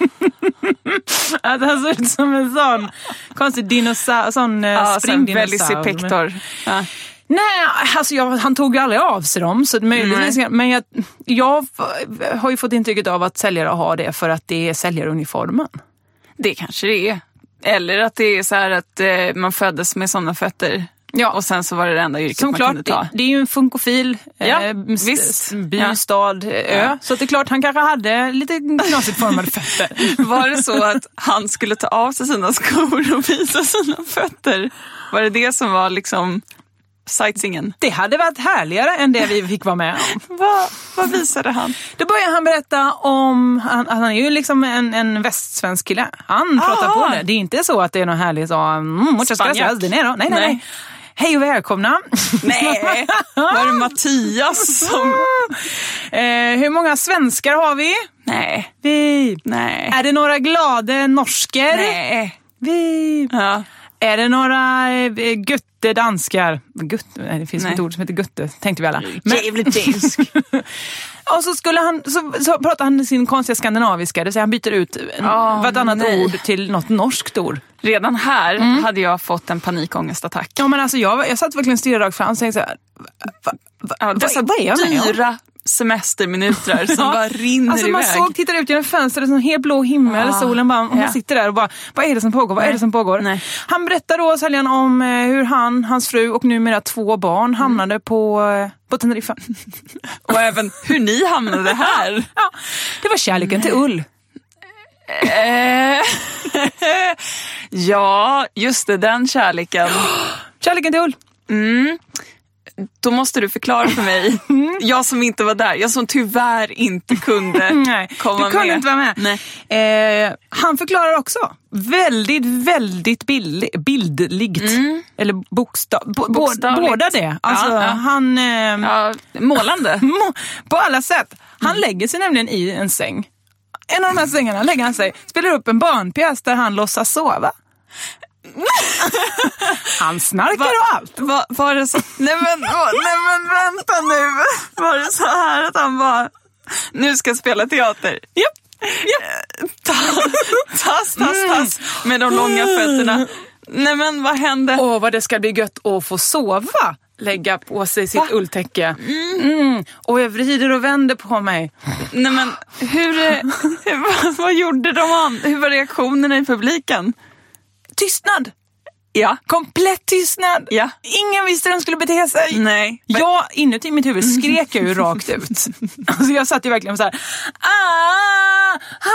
S1: Att han såg ut som en sån konstig dinosaur, sån
S2: ja,
S1: springdinosaur.
S2: Velocipector. Ja.
S1: Nej, alltså jag, han tog ju aldrig av sig dem. Så möjligtvis, men jag, jag har ju fått intrycket av att säljare har det för att det är säljaruniformen.
S2: Det kanske det är. Eller att det är så här att eh, man föddes med sådana fötter. Ja. Och sen så var det det enda yrket som man klart, kunde ta.
S1: Det, det är ju en funkofil
S2: ja,
S1: eh,
S2: visst.
S1: by,
S2: ja.
S1: stad, ö. Ja. Så att det är klart han kanske hade lite knasigt formade fötter.
S2: Var det så att han skulle ta av sig sina skor och visa sina fötter? Var det det som var liksom sightseeingen?
S1: Det hade varit härligare än det vi fick vara med om.
S2: vad, vad visade han?
S1: Då började han berätta om, han, han är ju liksom en, en västsvensk kille. Han ah. pratar på det. Det är inte så att det är någon härlig så, mm, muchas gracias, det är då. Nej, nej, nej. nej. Hej och välkomna.
S2: Nej, var det Mattias som...
S1: eh, hur många svenskar har vi?
S2: Nej.
S1: Vi.
S2: Nej.
S1: Är det några glada norsker?
S2: Nej.
S1: Vi.
S2: Ja.
S1: Är det några eh, gutte danskar? Gutte, nej, det finns nej. ett ord som heter gutte, tänkte vi alla.
S2: Jävligt dansk.
S1: Och så skulle han så, så pratar han sin konstiga skandinaviska, det vill säga han byter ut
S2: oh,
S1: vartannat
S2: nej.
S1: ord till något norskt ord.
S2: Redan här mm. hade jag fått en panikångestattack.
S1: Ja, men alltså jag, jag satt verkligen stirrad rakt fram och tänkte så här, va, va,
S2: ja, dessa vad är jag med dyra om? Semesterminuter som ja. bara rinner
S1: alltså,
S2: iväg.
S1: Man såg, tittar ut genom fönstret, en helt blå himmel, ja. solen bara, och man ja. sitter där och bara, vad är det som pågår, vad är det som pågår? Nej. Han berättar då säljan om hur han, hans fru och numera två barn hamnade mm. på, på Teneriffa.
S2: Och även hur ni hamnade här.
S1: Ja, det var kärleken Nej. till ull.
S2: Ja, just det, den kärleken.
S1: Kärleken till ull.
S2: Mm. Då måste du förklara för mig. Jag som inte var där. Jag som tyvärr inte kunde
S1: Nej,
S2: komma med.
S1: Du kunde med. inte vara med.
S2: Nej.
S1: Eh, han förklarar också. Väldigt, väldigt bild, bildligt. Mm. Eller bokstav, bo, Bokstavligt. Båda det. Alltså, ja, ja. Han... Eh,
S2: ja, målande.
S1: På alla sätt. Han mm. lägger sig nämligen i en säng. En av de här sängarna lägger han sig. Spelar upp en barnpjäs där han låtsas sova. Han snarkar va, och allt.
S2: Va, var det så? Nej men, oh, nej men vänta nu. Var det så här att han bara, nu ska jag spela teater?
S1: Japp. Yep.
S2: Tass, tass, tass med de långa fötterna. Nej men vad hände?
S1: Åh, vad det ska bli gött att få sova. Lägga på sig sitt Va? ulltäcke. Mm. Mm. Och jag vrider och vänder på mig.
S2: Nej men, hur, hur vad, vad gjorde de? Hur var reaktionerna i publiken?
S1: Tystnad.
S2: Ja.
S1: Komplett tystnad.
S2: Ja.
S1: Ingen visste hur de skulle bete sig.
S2: Nej.
S1: Jag, inuti mitt huvud skrek jag ju rakt ut. Alltså jag satt ju verkligen så här. Ah,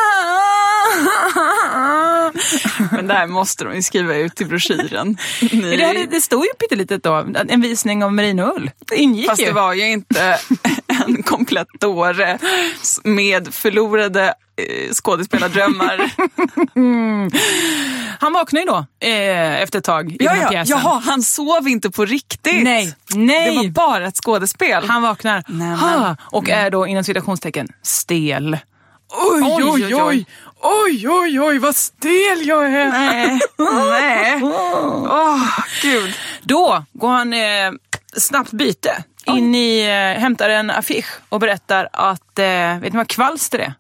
S1: ah.
S2: Men där måste de ju skriva ut till broschyren.
S1: Ni... Det, det stod ju pyttelitet då. En visning av merinoull. Det ingick
S2: Fast
S1: ju.
S2: det var ju inte en komplett dåre med förlorade skådespelardrömmar.
S1: Mm. Han vaknade ju då eh, efter ett tag i
S2: ja,
S1: den här
S2: ja.
S1: pjäsen.
S2: Jaha, han sov inte på riktigt.
S1: Nej, nej.
S2: Det var bara ett skådespel.
S1: Han vaknar ha, och är då inom citationstecken stel. Oj, oj, oj, oj. Oj, oj, oj, vad stel jag är.
S2: Nej, nej. Åh, oh, gud.
S1: Då går han eh, snabbt byte in i, eh, hämtar en affisch och berättar att, eh, vet ni vad kvalster är?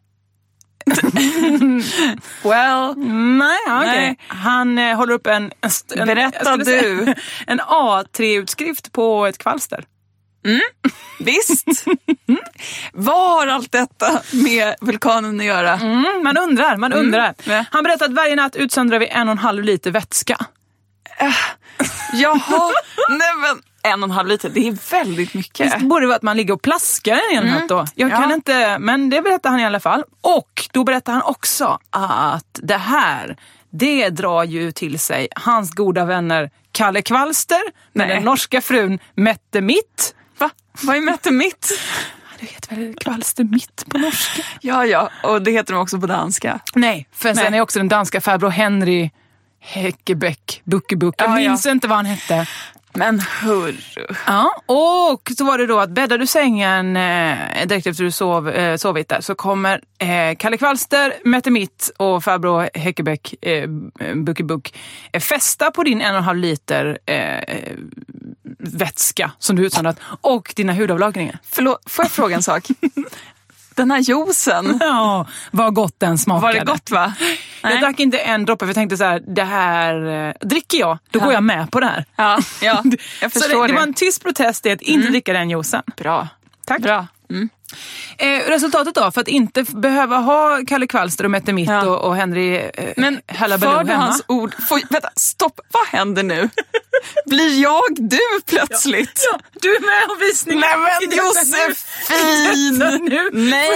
S2: Well,
S1: nej, okay. nej. Han eh, håller upp en, en, en
S2: berätta du
S1: säga, en A tre-utskrift på ett kvalster.
S2: Mm, visst. Vad har allt detta med vulkanen att göra?
S1: Mm, man undrar, man undrar.
S2: Mm.
S1: Han berättar att varje natt utsöndrar vi en och en halv liter vätska.
S2: Uh, jaha, nej men en och en halv liter, det är väldigt mycket.
S1: Det borde vara att man ligger och plaskar i en mm. natt då. Jag ja. kan inte, men det berättar han i alla fall. Och då berättar han också att det här, det drar ju till sig hans goda vänner Kalle Kvalster med den norska frun Mette Mitt.
S2: Va? Vad är Mette Mitt?
S1: Du heter väl kvalster mitt på norska?
S2: Ja, ja. Och det heter de också på danska.
S1: Nej, för
S2: Nej.
S1: sen är också den danska farbror Henry Häckebäck, Buckebuck. Jag
S2: Ja,
S1: minns
S2: ja.
S1: inte vad han hette.
S2: Men hurru.
S1: Ja, och så var det då att bäddar du sängen eh, direkt efter du sov, eh, sovit där så kommer eh, Kalle Kvalster, Mette Mitt och farbror Häckebäck, eh, Buckebuck eh, fästa på din en och en halv liter eh, vätska som du utsöndrat och dina hudavlagringar.
S2: Förlåt, får jag fråga en sak? Den här juicen,
S1: Ja, vad gott den smakade.
S2: var det gott va?
S1: Jag
S2: Nej.
S1: drack inte en droppe för jag tänkte så här, det här, eh, dricker jag, då
S2: Ja.
S1: går jag med på det här.
S2: Ja, ja, jag
S1: Så
S2: förstår
S1: det,
S2: det.
S1: det var en tyst protest i att inte dricka den juicen.
S2: Bra.
S1: Tack.
S2: Bra. Mm.
S1: Eh, resultatet då, för att inte f- behöva ha Kalle Kvalster och Mette Mitt
S2: Ja.
S1: och, och Henry eh,
S2: Men
S1: Hallabaloo
S2: för du
S1: hemma.
S2: hans ord... Får, vänta, stopp. Vad händer nu? Blir jag du plötsligt?
S1: Ja, du är med och visning.
S2: Nej men Josefin!
S1: Nu.
S2: Nej!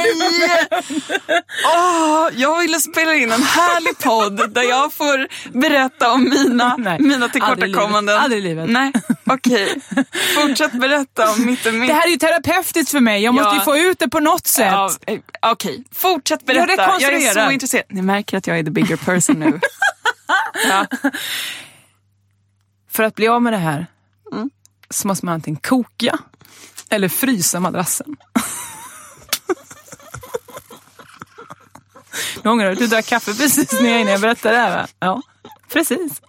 S2: Åh, jag ville spela in en härlig podd där jag får berätta om mina,
S1: Nej,
S2: mina
S1: aldrig i livet.
S2: tillkortakommanden.
S1: Aldrig i livet.
S2: Nej, okej. Fortsätt berätta om mitt och mitt.
S1: Det här är ju terapeutiskt för mig, jag måste
S2: Ja.
S1: ju få ut det på något sätt.
S2: Ja, eh, okej, fortsätt
S1: Jag
S2: berätta. Jag är
S1: rekonstruerar.
S2: så intresserad. Ni märker att jag är the bigger person nu. Ja.
S1: För att bli av med det här
S2: Mm.
S1: så måste man antingen koka eller frysa madrassen. Nu ångrar du att du drack kaffe precis när jag är inne och berättar det här va? Ja, precis.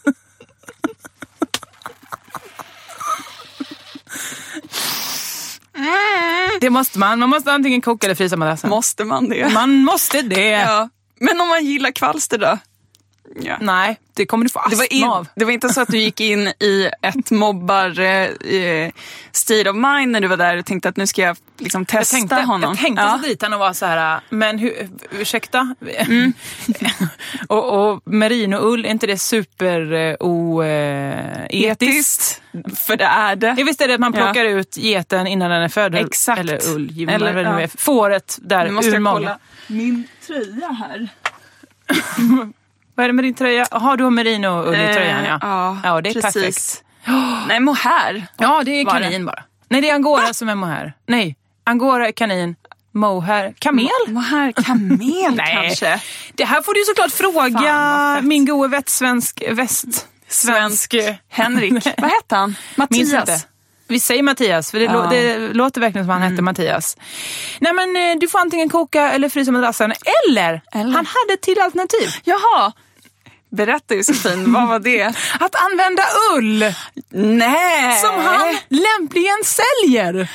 S1: Det måste man. Man måste antingen koka eller frysa madrassen.
S2: Måste man det?
S1: Man måste det.
S2: Ja. Men om man gillar kvalster då? Ja.
S1: Nej, det kommer du få
S2: Det var,
S1: astma
S2: in,
S1: av.
S2: det var inte så att du gick in i ett mobbar eh, state of mind när du var där och tänkte att nu ska jag liksom
S1: Jag
S2: testa
S1: tänkte,
S2: honom.
S1: jag tänkte
S2: ja.
S1: så dit han och var så här, men hur, ursäkta? Mm. och, och merinoull, är inte det super uh, oetiskt?
S2: Etiskt, för det är det.
S1: Jag visste det att man plockar
S2: Ja.
S1: ut geten innan den är född.
S2: Exakt.
S1: Eller ull,
S2: Eller,
S1: eller,
S2: ja.
S1: ja. Fåret där
S2: Nu måste
S1: ur
S2: jag
S1: magen.
S2: kolla min tröja här.
S1: Vad är det med din tröja? Jaha, du har merinoull i tröjan, ja.
S2: Ja,
S1: Ja, det är
S2: precis.
S1: perfekt.
S2: Nej, mohair.
S1: Ja, det är
S2: Var
S1: kanin
S2: det?
S1: bara. Nej, det är angora som är mohair. Nej, angora är kanin. Mohair. Kamel?
S2: Mohair, kamel
S1: Nej.
S2: kanske.
S1: Det här får du såklart fråga
S2: Fan, vad fett.
S1: min gode västsvensk väst.
S2: Svensk Henrik. Vad hette han?
S1: Minns
S2: Mattias.
S1: inte. Vi säger Mattias, för det,
S2: Ja.
S1: lå- det låter verkligen som han hette Mattias. Nej men eh, du får antingen koka eller frysa madrassen. Eller,
S2: Eller?
S1: han hade ett till alternativ.
S2: Jaha. Berätta Josefin, vad var det?
S1: Att använda ull
S2: Nej!
S1: som han lämpligen säljer.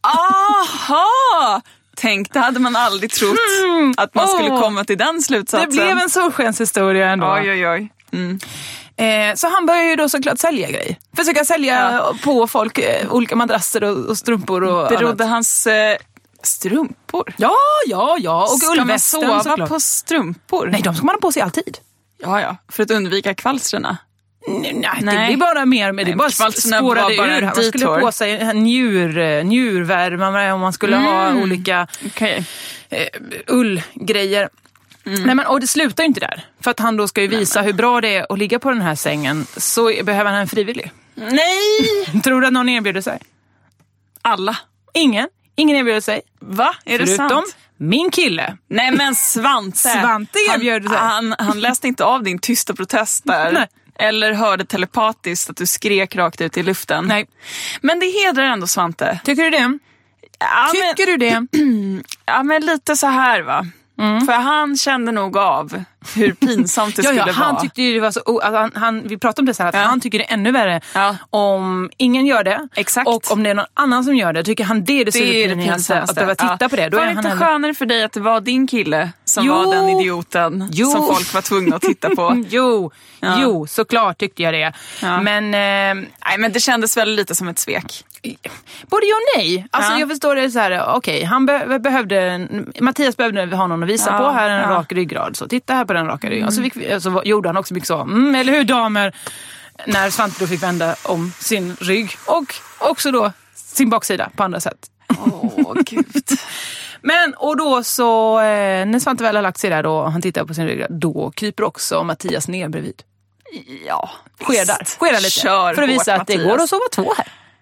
S2: Aha! Tänk, det hade man aldrig trott att man skulle
S1: Åh.
S2: komma till den
S1: Det
S2: slutsatsen.
S1: blev en solskenshistoria ändå.
S2: Oj, oj, oj. Mm.
S1: Eh, så han börjar ju då såklart sälja grejer. Försöka sälja
S2: Ja.
S1: på folk eh, olika madrasser och, och strumpor och
S2: Berodde
S1: annat.
S2: hans eh, strumpor?
S1: Ja, ja, ja. Och
S2: Ska man
S1: ullvästen
S2: sova
S1: såklart.
S2: på strumpor?
S1: Nej, de ska man ha på sig alltid.
S2: Ja, ja, för att undvika kvalstrena.
S1: Nej, nej, det
S2: Nej.
S1: blir bara mer med det.
S2: Nej,
S1: bara
S2: kvalsterna
S1: spårade
S2: var bara
S1: ur.
S2: en
S1: Man skulle
S2: detour.
S1: på sig en njur, njurvärmare om man skulle ha olika
S2: Okej.
S1: eh, ullgrejer. Nej, men, och det slutar ju inte där. För att han då ska ju visa hur bra det är att ligga på den här sängen, så behöver han en frivillig.
S2: Nej!
S1: Tror du att någon erbjuder sig?
S2: Alla.
S1: Ingen. Ingen erbjuder sig.
S2: Va? Är det
S1: Förutom
S2: sant?
S1: min kille.
S2: Nej men Svante.
S1: Svante erbjöd sig.
S2: han, han, han läste inte av din tysta protest där.
S1: Nej.
S2: Eller hörde telepatiskt att du skrek rakt ut i luften.
S1: Nej.
S2: Men det hedrar ändå Svante.
S1: Tycker du det?
S2: Ja, men,
S1: Tycker du det?
S2: ja, men lite så här va.
S1: Mm.
S2: För han kände nog av hur pinsamt det
S1: Ja,
S2: skulle
S1: ja, han
S2: vara.
S1: tyckte ju det var så... Oh, alltså han, han, vi pratade om det så här, att
S2: Ja.
S1: han tycker det är ännu värre
S2: Ja.
S1: om ingen gör det.
S2: Exakt.
S1: Och om det är någon annan som gör det, tycker han det är det,
S2: Det är det
S1: superpinsammaste.
S2: pinsammaste.
S1: Att behöva titta
S2: Ja.
S1: på det. Då
S2: var
S1: är
S2: det
S1: han
S2: inte
S1: hellre-
S2: skönare för dig att det var din kille som
S1: Jo.
S2: var den idioten
S1: Jo.
S2: som folk var tvungna att titta på?
S1: Jo,
S2: Ja.
S1: jo, såklart tyckte jag det.
S2: Ja.
S1: Men... Eh,
S2: Nej, men det kändes väl lite som ett svek.
S1: både ja och nej. Alltså
S2: Ja.
S1: jag förstår det så här, okej, han be- behövde, Mattias behövde ha någon att visa
S2: Ja,
S1: på, här en
S2: ja.
S1: rak ryggrad. Så titta här på den raka ryggen. Och så, fick vi, så gjorde han också mycket så, mm, eller hur damer, när Svante då fick vända om sin rygg. Och också då sin baksida på andra sätt.
S2: Åh, gud.
S1: Men, och då så, eh, när Svante väl har lagt sig där då, och han tittar på sin ryggrad, då kryper också Mattias ner bredvid.
S2: Ja,
S1: Skedar, skedar lite.
S2: Kör
S1: för att visa
S2: hårt,
S1: att det
S2: Mattias.
S1: går att sova två här.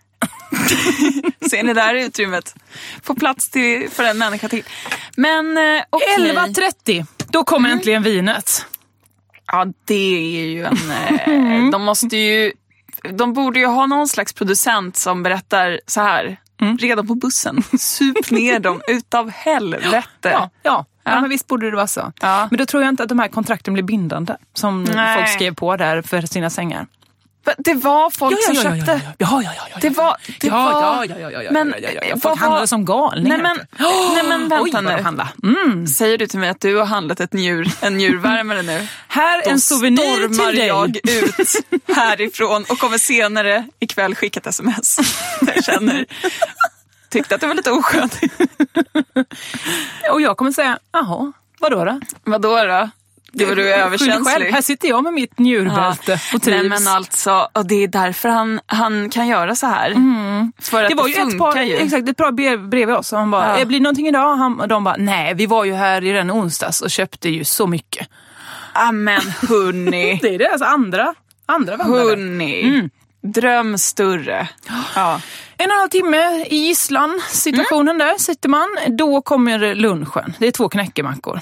S2: Ser ni där utrymmet? Få plats till, för en människa till. Men eh, okay.
S1: elva trettio, då kommer mm. äntligen vinet.
S2: Ja, det är ju en... Eh, de måste ju... De borde ju ha någon slags producent som berättar så här. Mm. Redan på bussen. Sup ner dem utav helvete.
S1: Ja, ja. ja. ja men visst borde det vara så. Ja. Men då tror jag inte att de här kontrakten blir bindande. Som Nej. folk skrev på där för sina sängar.
S2: Det var folk
S1: ja, ja,
S2: som
S1: ja,
S2: köpte.
S1: Ja, ja, ja. ja, ja, ja.
S2: Det var... Det
S1: ja,
S2: var
S1: ja, ja, ja, ja, ja,
S2: men,
S1: ja, ja, ja. Folk handlade som galningar.
S2: Nej, men, oh, nej, men vänta
S1: oj,
S2: nu.
S1: Handla. Mm.
S2: Säger du till mig att du har handlat ett njur, en njurvärmare nu?
S1: Här är en souvenir till dig.
S2: Jag ut härifrån och kommer senare ikväll skicka ett sms. Jag känner... Tyckte att det var lite oskönt.
S1: Och jag kommer säga, jaha, vadå då?
S2: Vadå då? Det var du överkänslig.
S1: Här sitter jag med mitt njurbälte ja. och trivs.
S2: Nej men alltså, och det är därför han, han kan göra så här. Mm. För att
S1: det var
S2: det
S1: ju ett par,
S2: ju.
S1: exakt, ett par bredvid oss. Och han bara, ja. blir det någonting idag? Han, och de bara, nej, vi var ju här i den onsdags och köpte ju så mycket.
S2: Amen, hörni.
S1: Det är det, alltså andra, andra vandrare.
S2: Hörni, mm. dröm större. Ja.
S1: En och en halv timme i gisslan situationen mm. där sitter man. Då kommer lunchen. Det är två knäckemackor.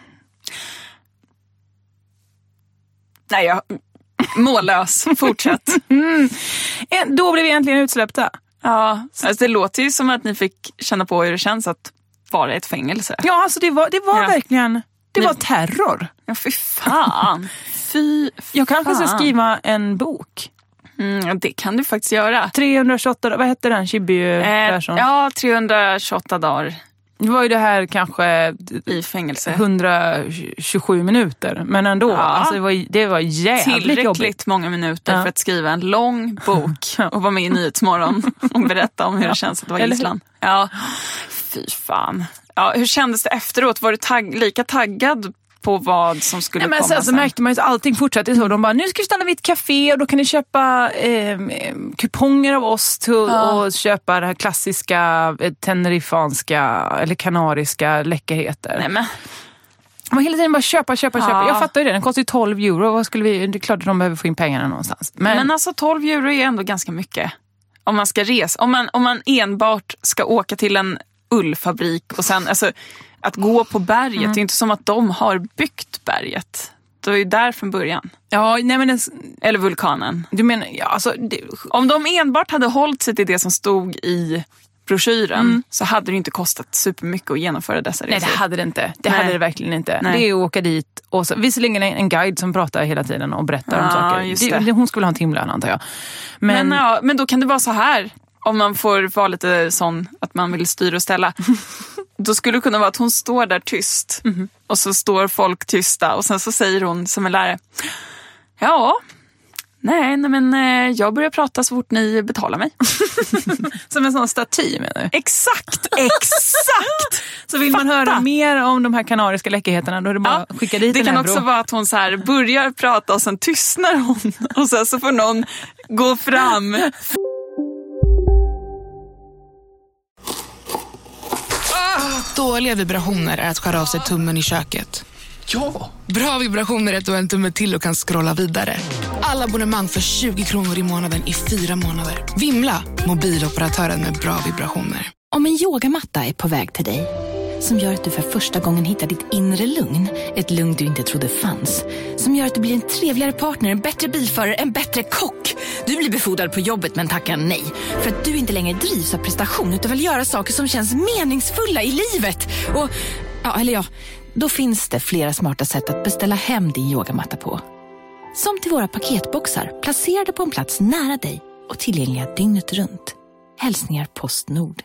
S2: Nej, jag... mållös. Fortsätt.
S1: Mm. Då blev vi äntligen utsläppta.
S2: Ja, alltså det låter ju som att ni fick känna på hur det känns att vara i ett fängelse.
S1: Ja, alltså det var, det var ja. verkligen... Det ni... var terror.
S2: Ja, fy fan. Fy fan.
S1: Jag kanske ska skriva en bok.
S2: Mm, det kan du faktiskt göra.
S1: trehundratjugoåtta, vad hette den? Chibi Persson?
S2: Eh, ja, trehundratjugoåtta dagar.
S1: Det var ju det här kanske
S2: i fängelse.
S1: etthundratjugosju minuter. Men ändå, ja. alltså det var, det var jävligt
S2: tillräckligt
S1: jobbigt.
S2: många minuter ja. för att skriva en lång bok och vara med i Nyhetsmorgon och berätta om hur det känns att vara gisslan. Ja, fy fan. Ja, hur kändes det efteråt? Var du tagg- lika taggad på vad som skulle Nej, men komma sen?
S1: Så märkte man ju att allting fortsatte så. De bara, nu ska vi stanna vid ett café och då kan ni köpa eh, kuponger av oss till, ja. och köpa det här klassiska eh, tenerifanska eller kanariska läckerheter.
S2: Nej, men...
S1: Man hela tiden bara köpa, köpa,
S2: ja.
S1: köpa. Jag fattar ju det, den kostar ju tolv euro. Vad skulle vi, det är klart att de behöver få in pengarna någonstans. Men,
S2: men alltså tolv euro är ändå ganska mycket. Om man ska resa, om man, om man enbart ska åka till en ullfabrik och sen, alltså att gå på berget, mm. det är inte som att de har byggt berget. Det är ju där från början.
S1: Ja, nej men det...
S2: Eller vulkanen.
S1: Du menar, ja, alltså, det...
S2: Om de enbart hade hållit sig till det som stod i broschyren mm. så hade det inte kostat supermycket att genomföra dessa resor.
S1: Nej, det hade det inte. Det
S2: nej.
S1: hade det verkligen inte.
S2: Nej.
S1: Det är att åka dit och så, visserligen en guide som pratar hela tiden och berättar
S2: ja,
S1: om saker.
S2: Just
S1: det. Det, hon skulle ha en timlön, antar jag.
S2: Men, men, ja, men då kan det vara så här. Om man får vara lite sån att man vill styra och ställa. Då skulle det kunna vara att hon står där tyst. Mm-hmm. Och så står folk tysta. Och sen så säger hon som en lärare. Ja, nej, nej men eh, jag börjar prata så fort ni betalar mig.
S1: Som en sån staty, menar du?
S2: Exakt, exakt!
S1: Så vill Fatta. man höra mer om de här kanariska läckerheterna, då är det bara ja, skicka dit
S2: det
S1: en
S2: kan
S1: euro.
S2: Också vara att hon så här börjar prata och sen tystnar hon. Och sen så får någon gå fram.
S3: Dåliga vibrationer är att skära av sig tummen i köket.
S4: Ja!
S3: Bra vibrationer är att du har en tumme till och kan scrolla vidare. Alla abonnemang för tjugo kronor i månaden i fyra månader. Vimla! Mobiloperatören med bra vibrationer.
S5: Om en yogamatta är på väg till dig, som gör att du för första gången hittar ditt inre lugn, ett lugn du inte trodde fanns, som gör att du blir en trevligare partner, en bättre bilförare, en bättre kock. Du blir befordrad på jobbet men tackar nej, för att du inte längre drivs av prestation utan vill göra saker som känns meningsfulla i livet. Och, ja, eller ja, då finns det flera smarta sätt att beställa hem din yogamatta på. Som till våra paketboxar, placerade på en plats nära dig och tillgängliga dygnet runt. Hälsningar Postnord.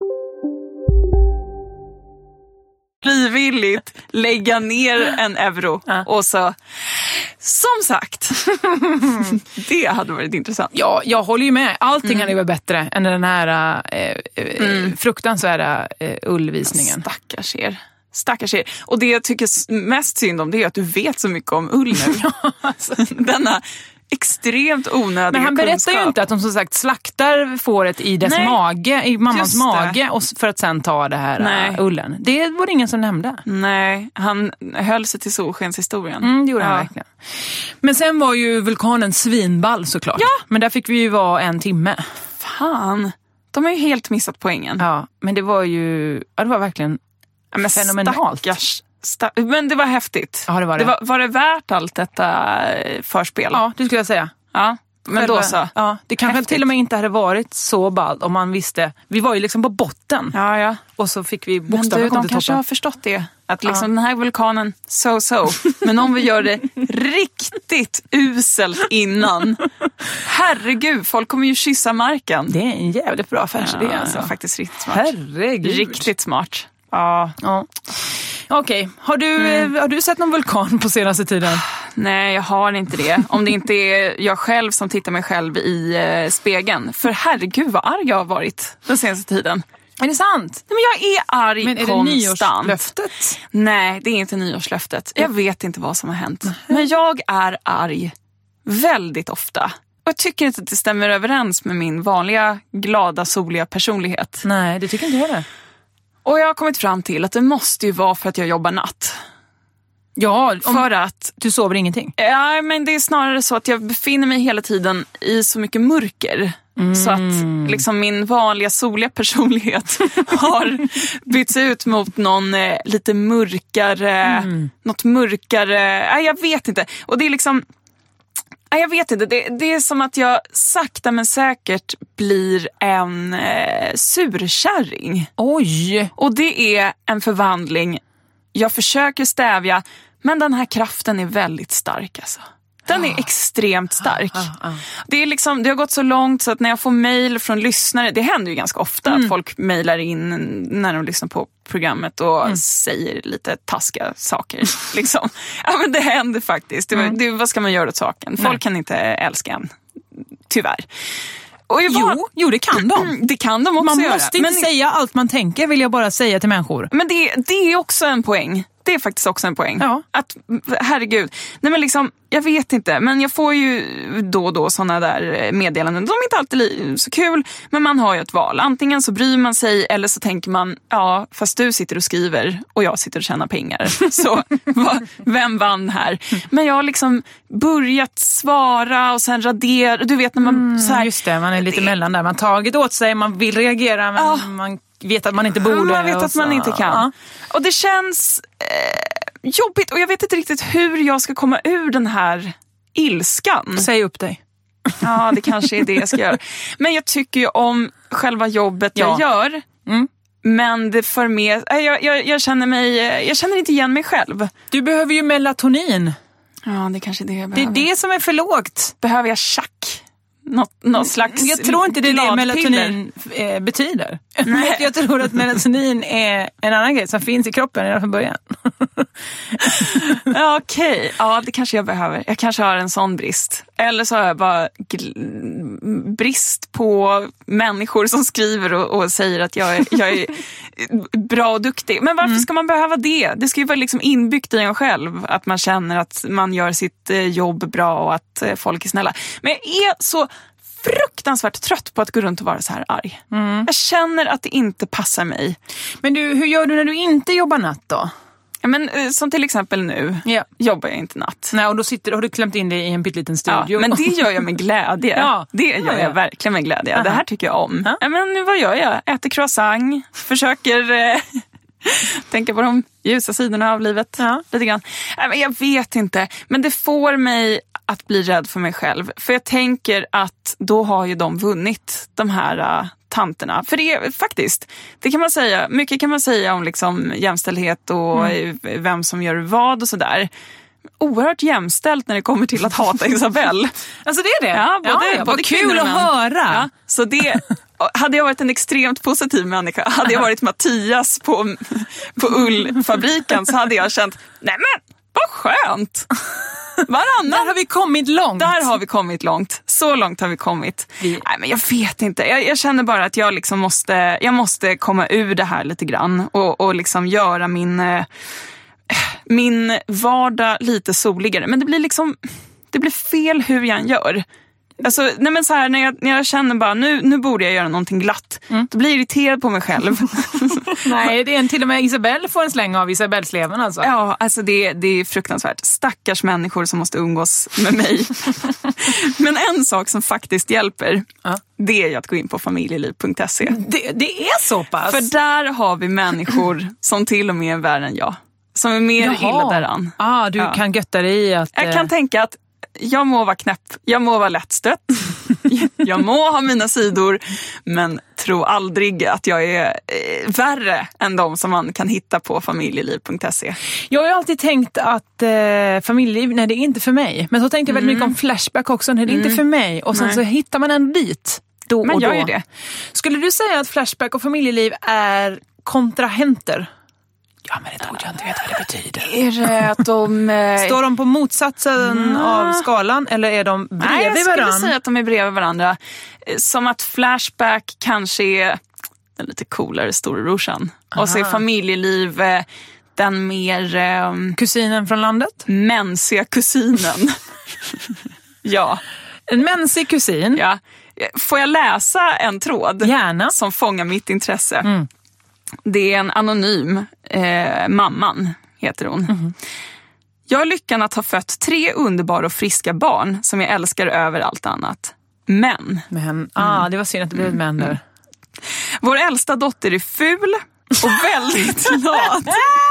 S2: Frivilligt lägga ner en euro ja. och så, som sagt, det hade varit intressant.
S1: Ja, jag håller ju med. Allting mm. hade varit bättre än den här eh, mm. fruktansvärda eh, ullvisningen.
S2: Stackars er. Stackars er. Och det jag tycker mest synd om det är att du vet så mycket om ull nu.
S1: ja, alltså.
S2: Denna extremt onödiga
S1: Men han berättar
S2: kunskap.
S1: ju inte att de som sagt slaktar fåret i dess Nej. mage, i mammans mage och för att sen ta det här Nej. ullen. Det var det ingen som nämnde.
S2: Nej, han höll sig till solskenshistorien.
S1: Mm, det gjorde ja. han verkligen. Men sen var ju vulkanen svinball såklart.
S2: Ja.
S1: Men där fick vi ju vara en timme.
S2: Fan. De har ju helt missat poängen.
S1: Ja, men det var ju, ja, det var verkligen ja, men fenomenalt.
S2: Stackars, stack, men det var häftigt.
S1: Ja, det var det.
S2: det var, var det värt allt detta förspel?
S1: Ja, det skulle jag säga.
S2: Ja. Men
S1: Själva,
S2: då så.
S1: Ja, det kanske
S2: Häftigt.
S1: till och med inte hade varit så ballt om man visste. Vi var ju liksom på botten.
S2: Ja, ja.
S1: Och så fick vi
S2: Men
S1: bokstavligen
S2: du,
S1: komma
S2: de
S1: till
S2: kanske
S1: toppen.
S2: har förstått det. Att liksom den här vulkanen, so so. Men om vi gör det riktigt uselt innan. Herregud, folk kommer ju kyssa marken.
S1: Det är en jävligt bra affärsidé
S2: Ja,
S1: alltså.
S2: faktiskt riktigt smart.
S1: Herregud.
S2: Riktigt smart. Ja.
S1: Ja. Okej, har, du,
S2: Mm.
S1: har du sett någon vulkan på senaste tiden?
S2: Nej, jag har inte det. Om det inte är jag själv som tittar mig själv i eh, spegeln. För herregud vad arg jag har varit den senaste tiden.
S1: Är det sant?
S2: Nej, men jag är arg
S1: Men är
S2: konstant.
S1: det nyårslöftet?
S2: Nej, det är inte nyårslöftet. Jag vet inte vad som har hänt. Men jag är arg väldigt ofta. Och jag tycker inte att det stämmer överens med min vanliga, glada, soliga personlighet.
S1: Nej, det tycker inte jag heller.
S2: Och jag har kommit fram till att det måste ju vara för att jag jobbar natt.
S1: Ja, om
S2: För att,
S1: du sover ingenting.
S2: ja, men det är snarare så att jag befinner mig hela tiden i så mycket mörker. Mm. Så att liksom min vanliga soliga personlighet har bytts ut mot någon eh, lite mörkare, mm. något mörkare, nej, jag vet inte. Och det är liksom, nej, jag vet inte, det, det är som att jag sakta men säkert blir en eh, surkärring.
S1: Oj!
S2: Och det är en förvandling jag försöker stävja, men den här kraften är väldigt stark alltså. Den är extremt stark.
S1: Ah, ah.
S2: Det är liksom, det har gått så långt så att när jag får mejl från lyssnare, det händer ju ganska ofta mm. att folk mejlar in när de lyssnar på programmet och mm. säger lite taskiga saker. Liksom. Ja, men det händer faktiskt. Det, mm. det, vad ska man göra åt saken? Folk Nej. kan inte älska en, tyvärr. Och jag bara,
S1: jo, jo, det kan de.
S2: Det kan de också
S1: man
S2: göra.
S1: Man måste inte
S2: men,
S1: säga allt man tänker, vill jag bara säga till människor.
S2: Men det, det är också en poäng. Det är faktiskt också en poäng.
S1: Ja.
S2: Att, herregud. Nej, men liksom, jag vet inte, men jag får ju då och då såna där meddelanden. De är inte alltid så kul, men man har ju ett val. Antingen så bryr man sig eller så tänker man, ja, fast du sitter och skriver och jag sitter och tjänar pengar. Så va, vem vann här? Men jag har liksom börjat svara och sen radera. Du vet när man...
S1: Mm,
S2: så här,
S1: just det, man är lite det, mellan där. Man tagit åt sig, man vill reagera, men ja. man vet att man inte borde.
S2: Man vet att
S1: så,
S2: man inte kan.
S1: Ja.
S2: Och det känns eh, jobbigt och jag vet inte riktigt hur jag ska komma ur den här ilskan.
S1: Säg upp dig.
S2: Ja, det kanske är det jag ska göra. Men jag tycker ju om själva jobbet
S1: ja.
S2: jag gör.
S1: Mm.
S2: Men det för med, jag, jag, jag, känner mig, jag känner inte igen mig själv.
S1: Du behöver ju melatonin.
S2: Ja, det är kanske det jag
S1: Det
S2: behöver.
S1: är det som är för lågt.
S2: Behöver jag tjack? Något, något slags
S1: jag tror inte det är det melatonin eh, betyder. Nej. Jag tror att melatonin är en annan grej som finns i kroppen redan från början.
S2: Ja, okej. Okay. Ja, det kanske jag behöver. Jag kanske har en sån brist. Eller så har jag bara gl- brist på människor som skriver och, och säger att jag är, jag är bra och duktig. Men varför mm. ska man behöva det? Det ska ju vara liksom inbyggt i en själv. Att man känner att man gör sitt jobb bra och att folk är snälla. Men jag är så fruktansvärt trött på att gå runt och vara så här arg. Mm. Jag känner att det inte passar mig.
S1: Men du, hur gör du när du inte jobbar natt då?
S2: Ja, men, som till exempel nu ja. jobbar jag inte natt.
S1: Nej, och då sitter, har du klämt in dig i en pytteliten studio.
S2: Ja, men det gör jag med glädje. Ja. Det gör ja, ja. jag verkligen med glädje. Aha. Det här tycker jag om. Ja. Ja, men vad gör jag? Äter croissant, försöker eh, tänka på de ljusa sidorna av livet. Ja. Lite grann. Ja, men jag vet inte, men det får mig att bli rädd för mig själv. För jag tänker att då har ju de vunnit, de här uh, tanterna. För det är faktiskt, det kan man säga, mycket kan man säga om liksom jämställdhet och mm. vem som gör vad och sådär. Oerhört jämställt när det kommer till att hata Isabelle.
S1: Alltså det är det?
S2: Ja, både,
S1: ja, ja,
S2: både
S1: kul att höra.
S2: Ja, så det, hade jag varit en extremt positiv människa, hade jag varit Mattias på, på ullfabriken så hade jag känt, nej men, vad skönt. Varannan.
S1: Där har vi kommit långt.
S2: Där har vi kommit långt. Så långt har vi kommit. Vi... Nej, men jag vet inte. Jag, jag känner bara att jag liksom måste, jag måste komma ur det här lite grann och, och liksom göra min, eh, min vardag lite soligare. Men det blir liksom, det blir fel hur jag än gör. Alltså, nej men så här, när, jag, när jag känner bara, nu, nu borde jag göra någonting glatt. Mm. Då blir jag irriterad på mig själv.
S1: Nej, det är en, till och med Isabelle får en släng av Isabellsleven alltså.
S2: Ja, alltså det, det är fruktansvärt. Stackars människor som måste umgås med mig. Men en sak som faktiskt hjälper, ja. det är ju att gå in på familjeliv punkt se.
S1: Det, det är så pass?
S2: För där har vi människor som till och med är värre än jag. Som är mer Jaha. illa däran.
S1: Ah, du ja. kan götta dig i att...
S2: Jag kan tänka att jag må vara knäpp, jag må vara lättstött, jag må ha mina sidor, men tro aldrig att jag är eh, värre än de som man kan hitta på familjeliv punkt se.
S1: Jag har ju alltid tänkt att eh, familjeliv, nej det är inte för mig. Men så tänkte jag väldigt mm. mycket om Flashback också, nej det är mm. inte för mig. Och sen nej. så hittar man en dit då
S2: man
S1: och då.
S2: Gör ju det.
S1: Skulle du säga att Flashback och familjeliv är kontrahenter? Ja, men det tror jag inte vet vad det betyder.
S2: Är det att de... Eh...
S1: Står de på motsatsen mm. av skalan eller är de bredvid varandra?
S2: Nej, jag skulle säga att de är bredvid varandra. Som att Flashback kanske är den lite coolare storebrorsan. Och så är familjeliv eh, den mer... Eh,
S1: kusinen från landet?
S2: Mänsiga kusinen. Ja.
S1: En mensig kusin?
S2: Ja. Får jag läsa en tråd?
S1: Gärna.
S2: Som fångar mitt intresse?
S1: Mm.
S2: Det är en anonym, eh, mamman heter hon. Mm. Jag har lyckan att ha fött tre underbara och friska barn som jag älskar över allt annat. Men.
S1: Men mm. ah, det var synd att det blev ett män där. Mm.
S2: Vår äldsta dotter är ful och väldigt lat.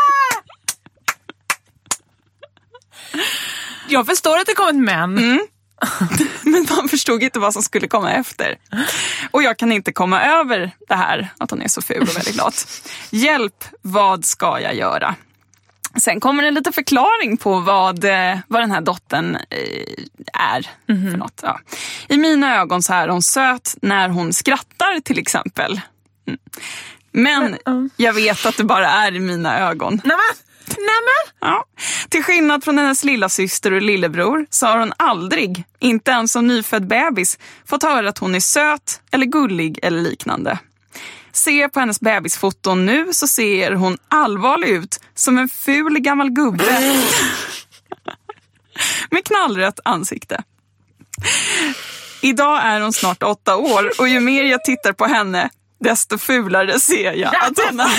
S1: Jag förstår att det kom ett män.
S2: Mm. Men man förstod inte vad som skulle komma efter. Och jag kan inte komma över det här att hon är så ful och väldigt lat. Hjälp, vad ska jag göra? Sen kommer en liten förklaring på vad, vad den här dottern är mm-hmm. för något. Ja. I mina ögon så är hon söt när hon skrattar till exempel. Mm. Men mm. jag vet att det bara är i mina ögon.
S1: Nämen! Nämen!
S2: Ja. Till skillnad från hennes lilla syster och lillebror så har hon aldrig, inte ens som nyfödd bebis, fått höra att hon är söt eller gullig eller liknande. Ser på hennes bebisfoton nu så ser hon allvarlig ut som en ful gammal gubbe med knallrött ansikte. Idag är hon snart åtta år och ju mer jag tittar på henne desto fulare ser jag att hon är.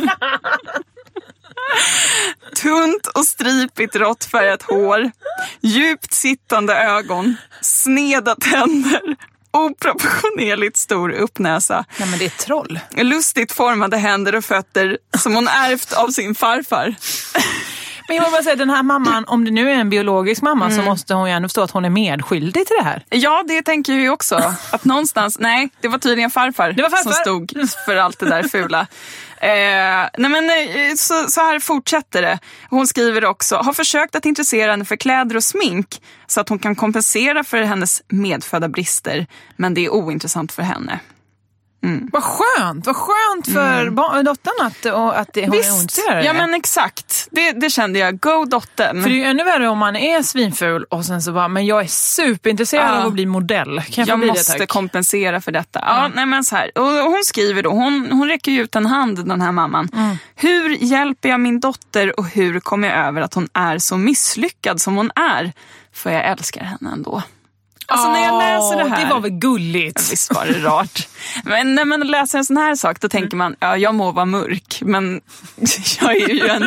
S2: Tunt och stripigt råttfärgat hår, djupt sittande ögon, sneda tänder, oproportionerligt stor uppnäsa.
S1: Nej, men det är ett troll.
S2: Lustigt formade händer och fötter som hon ärvt av sin farfar.
S1: Men jag vill bara säga, den här mamman, om det nu är en biologisk mamma mm. så måste hon ju ändå förstå att hon är medskyldig till det här.
S2: Ja, det tänker jag ju också. Att någonstans, nej, det var tydligen farfar,
S1: det var farfar.
S2: som stod för allt det där fula. Eh, nej men så, så här fortsätter det. Hon skriver också, har försökt att intressera henne för kläder och smink så att hon kan kompensera för hennes medfödda brister, men det är ointressant för henne. Mm.
S1: Vad skönt, vad skönt för mm. barn, dottern att, och att hon
S2: Visst,
S1: är ointresserad.
S2: Ja men exakt, det, det kände jag, go dottern.
S1: För det är ju ännu värre om man är svinful och sen så bara, men jag är superintresserad ja. av att bli modell. Kan jag
S2: jag
S1: bli
S2: måste
S1: det,
S2: kompensera för detta. Ja, mm. nej men så här. Och hon skriver då, hon, hon räcker ju ut en hand, den här mamman. Mm. Hur hjälper jag min dotter och hur kommer jag över att hon är så misslyckad som hon är? För jag älskar henne ändå. Alltså när jag läser det här...
S1: Det var väl gulligt.
S2: Ja, visst var det rart. Men när man läser en sån här sak då tänker man, ja jag må vara mörk. Men jag är ju en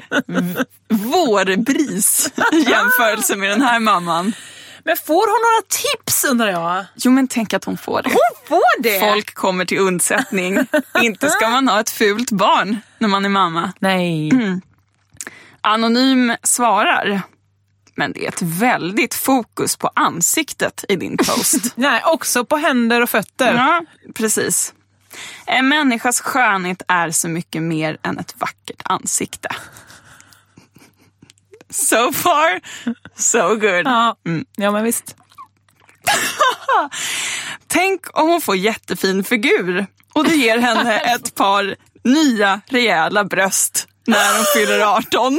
S2: vårbris i jämförelse med den här mamman.
S1: Men får hon några tips undrar jag?
S2: Jo men tänk att hon får det.
S1: Hon får det?
S2: Folk kommer till undsättning. Inte ska man ha ett fult barn när man är mamma.
S1: Nej.
S2: Mm. Anonym svarar... Men det är ett väldigt fokus på ansiktet i din post.
S1: Nej, också på händer och fötter.
S2: Ja, precis. En människas skönhet är så mycket mer än ett vackert ansikte. So far, so good.
S1: Ja, mm. ja men visst.
S2: Tänk om hon får jättefin figur och det ger henne ett par nya rejäla bröst när hon fyller arton.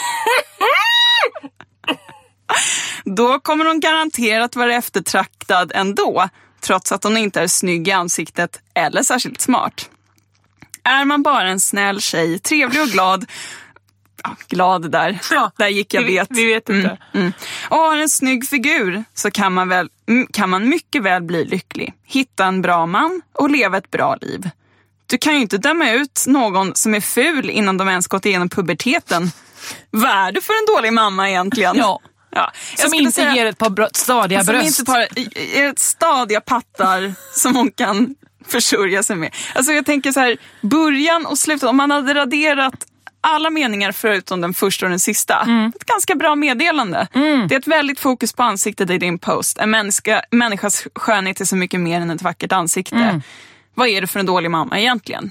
S2: Då kommer hon garanterat vara eftertraktad ändå, trots att hon inte är snygg i ansiktet eller särskilt smart. Är man bara en snäll tjej, trevlig och glad ja, glad där.
S1: Ja,
S2: där gick jag
S1: vi,
S2: vet.
S1: Vi vet inte.
S2: Mm, mm. Och har en snygg figur så kan man, väl, kan man mycket väl bli lycklig. Hitta en bra man och leva ett bra liv. Du kan ju inte döma ut någon som är ful innan de ens gått igenom puberteten. Vad är du för en dålig mamma egentligen?
S1: Ja.
S2: Ja.
S1: Som inte säga, ger ett par brö- stadiga
S2: som
S1: bröst.
S2: Som inte bara ger ett stadiga pattar som hon kan försörja sig med. Alltså jag tänker så här, början och slutet, om man hade raderat alla meningar förutom den första och den sista. Mm. Ett ganska bra meddelande. Mm. Det är ett väldigt fokus på ansiktet i din post. En människa, människas skönhet är så mycket mer än ett vackert ansikte. Mm. Vad är det för en dålig mamma egentligen?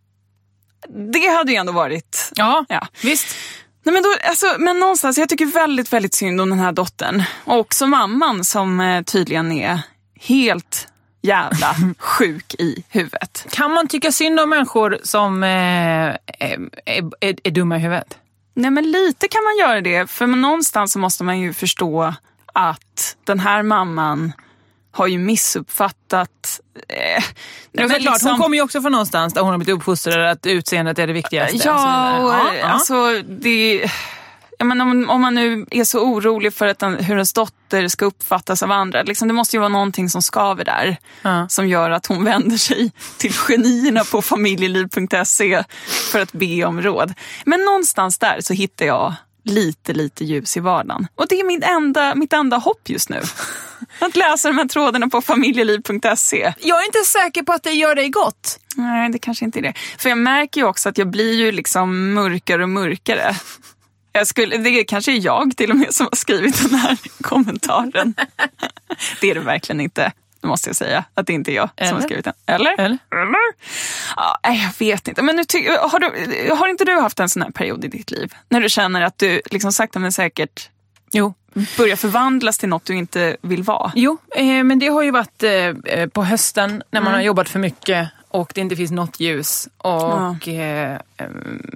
S2: Det hade ju ändå varit...
S1: Ja,
S2: ja.
S1: visst.
S2: Nej, men, då, alltså, men någonstans, jag tycker väldigt, väldigt synd om den här dottern. Och också mamman som eh, tydligen är helt jävla sjuk i huvudet.
S1: Kan man tycka synd om människor som eh, är, är, är dumma i huvudet?
S2: Nej, men lite kan man göra det. För någonstans så måste man ju förstå att den här mamman har ju missuppfattat... Eh,
S1: ja,
S2: men
S1: liksom, hon kommer ju också från någonstans där hon har blivit uppfostrad att utseendet är det viktigaste.
S2: Ja, och,
S1: ja, ja.
S2: alltså det... Jag menar, om, om man nu är så orolig för att den, hur ens dotter ska uppfattas av andra, liksom, det måste ju vara någonting som skaver där. Ja. Som gör att hon vänder sig till genierna på familjeliv punkt se för att be om råd. Men någonstans där så hittar jag lite, lite ljus i vardagen. Och det är mitt enda, mitt enda hopp just nu. Att läsa de här trådarna på familjeliv punkt se.
S1: Jag är inte säker på att det gör dig gott.
S2: Nej, det kanske inte är det. För jag märker ju också att jag blir ju liksom mörkare och mörkare. Jag skulle, det kanske är jag till och med som har skrivit den här kommentaren. Det är det verkligen inte. Det måste jag säga. Att det inte är jag Eller? som har skrivit den. Eller?
S1: Eller?
S2: Eller? Ja, jag vet inte. Men nu ty- har, du, har inte du haft en sån här period i ditt liv? När du känner att du liksom sakta men säkert
S1: jo.
S2: börjar förvandlas till något du inte vill vara?
S1: Jo, eh, men det har ju varit eh, på hösten när man mm. har jobbat för mycket och det inte finns något ljus. Och ja. eh, eh,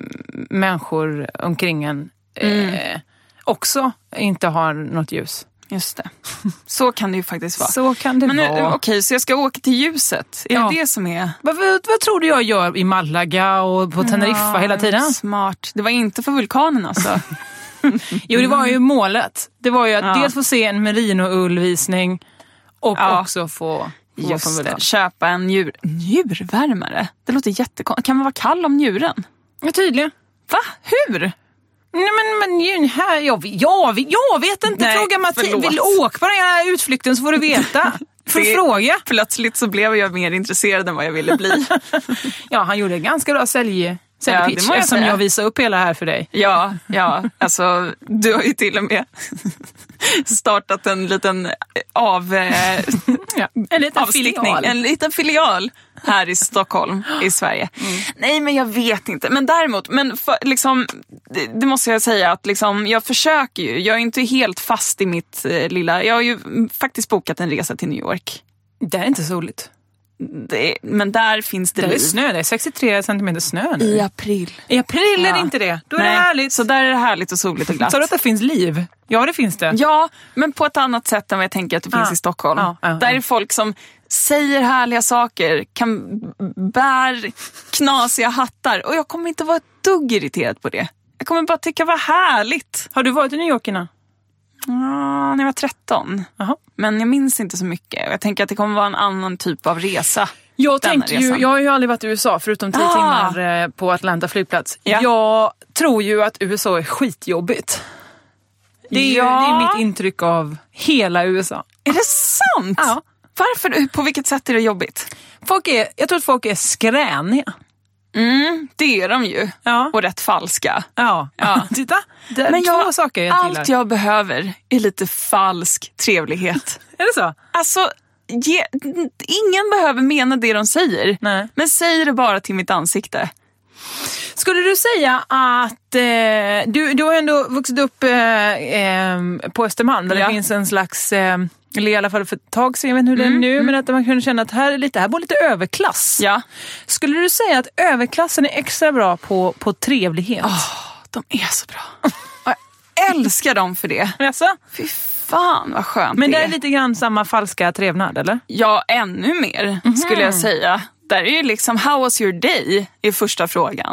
S1: människor omkring en Mm. Eh, också inte har något ljus.
S2: Just det. Så kan det ju faktiskt vara.
S1: Så kan det
S2: Men nu,
S1: vara.
S2: Okej, så jag ska åka till ljuset. Är ja. det det som är...
S1: Vad, vad, vad tror du jag gör i Malaga och på Teneriffa ja, hela tiden?
S2: Smart. Det var inte för vulkanen alltså.
S1: Jo, det var ju målet. Det var ju att ja. dels få se en merino-ullvisning och ja. också få... få
S2: Just det. Köpa en njur, njurvärmare. Det låter jättekonstigt. Kan man vara kall om njuren?
S1: Ja, tydligen.
S2: Va? Hur?
S1: Nej, men, men här, jag, jag, jag vet inte. Nej, fråga Mattias. Vill åka på den här utflykten så får du veta. För det, fråga.
S2: Plötsligt så blev jag mer intresserad än vad jag ville bli.
S1: Ja, han gjorde en ganska bra sälj, säljpitch ja, eftersom jag visade upp hela här för dig.
S2: Ja, ja. Alltså, du har ju till och med startat en liten av, eh,
S1: ja, en liten
S2: avstickning.
S1: Filial.
S2: En liten filial här i Stockholm, i Sverige. Mm. Nej, men jag vet inte. Men däremot, men för, liksom, det, det måste jag säga att liksom, jag försöker ju. Jag är inte helt fast i mitt eh, lilla... Jag har ju faktiskt bokat en resa till New York.
S1: Det är inte soligt.
S2: Det, men där finns det
S1: där
S2: liv.
S1: är snö, det är sextiotre centimeter snö nu.
S2: I april.
S1: I april är
S2: ja.
S1: det inte det. Då är
S2: Nej.
S1: det härligt.
S2: Så där är det härligt och soligt och glatt.
S1: Så att det finns liv? Ja, det finns det.
S2: Ja, men på ett annat sätt än vad jag tänker att det finns
S1: ah.
S2: i Stockholm.
S1: Ah, ah,
S2: där
S1: ah.
S2: är folk som säger härliga saker, kan bär knasiga hattar. Och jag kommer inte vara ett dugg irriterad på det. Jag kommer bara tycka vad härligt.
S1: Har du varit i New York innan?
S2: Ja, när jag var tretton. Aha. Men jag minns inte så mycket. Jag tänker att det kommer vara en annan typ av resa.
S1: Jag tänkte ju, jag har ju aldrig varit i U S A förutom tio ah. timmar på Atlanta flygplats. Ja. Jag tror ju att U S A är skitjobbigt. Det är, ja. det är mitt intryck av hela U S A.
S2: Är det sant?
S1: Ja.
S2: Varför? På vilket sätt är det jobbigt?
S1: Folk är, jag tror att folk är skräniga.
S2: Mm, det är de ju.
S1: Ja.
S2: Och rätt falska.
S1: Ja, ja. Titta. Det är
S2: Men
S1: två
S2: jag,
S1: saker jag gillar.
S2: Allt jag behöver är lite falsk trevlighet.
S1: Är det så?
S2: Alltså, ge, ingen behöver mena det de säger.
S1: Nej.
S2: Men säg det bara till mitt ansikte.
S1: Skulle du säga att eh, du, du har ändå vuxit upp eh, eh, på Östermalm där ja. det finns en slags... Eh, eller i alla fall för ett tag sedan, jag vet inte hur det är
S2: mm,
S1: nu,
S2: mm.
S1: men att man kunde känna att här är lite, här bor lite överklass.
S2: Ja.
S1: Skulle du säga att överklassen är extra bra på, på trevlighet?
S2: Oh, de är så bra. Jag älskar dem för det.
S1: Jaså?
S2: Fy fan vad skönt.
S1: Men det är,
S2: är
S1: lite grann samma falska trevnad, eller?
S2: Ja, ännu mer mm-hmm. skulle jag säga. Där är ju liksom, how was your day? I första frågan.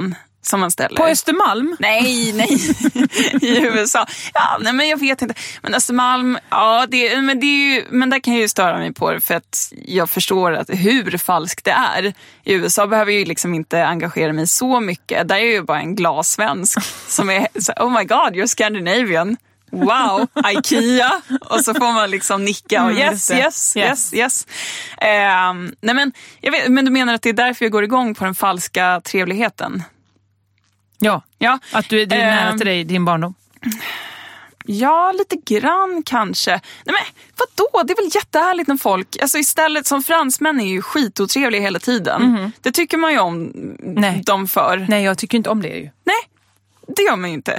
S2: som man ställer.
S1: På Östermalm?
S2: Nej, nej. I U S A. Ja, nej, men jag vet inte. Men Östermalm, ja, det, men, det är ju, men där kan jag ju störa mig på det för att jag förstår att hur falskt det är. I U S A behöver jag ju liksom inte engagera mig så mycket. Där är jag ju bara en glasvensk som är så, oh my god, you're Scandinavian. Wow, IKEA. Och så får man liksom nicka och yes, mm, yes, yes, yes, yes. Um, nej men, jag vet, men du menar att det är därför jag går igång på den falska trevligheten?
S1: Ja,
S2: ja.
S1: Att du är um, nära till dig i din barndom.
S2: Ja, lite grann kanske. Nej men, vadå? Det är väl jättehärligt när folk... Alltså istället, som fransmän är ju skitotrevliga hela tiden. Mm-hmm. Det tycker man ju om
S1: Nej.
S2: dem för.
S1: Nej, jag tycker inte om det ju.
S2: Nej. Det gör man ju inte.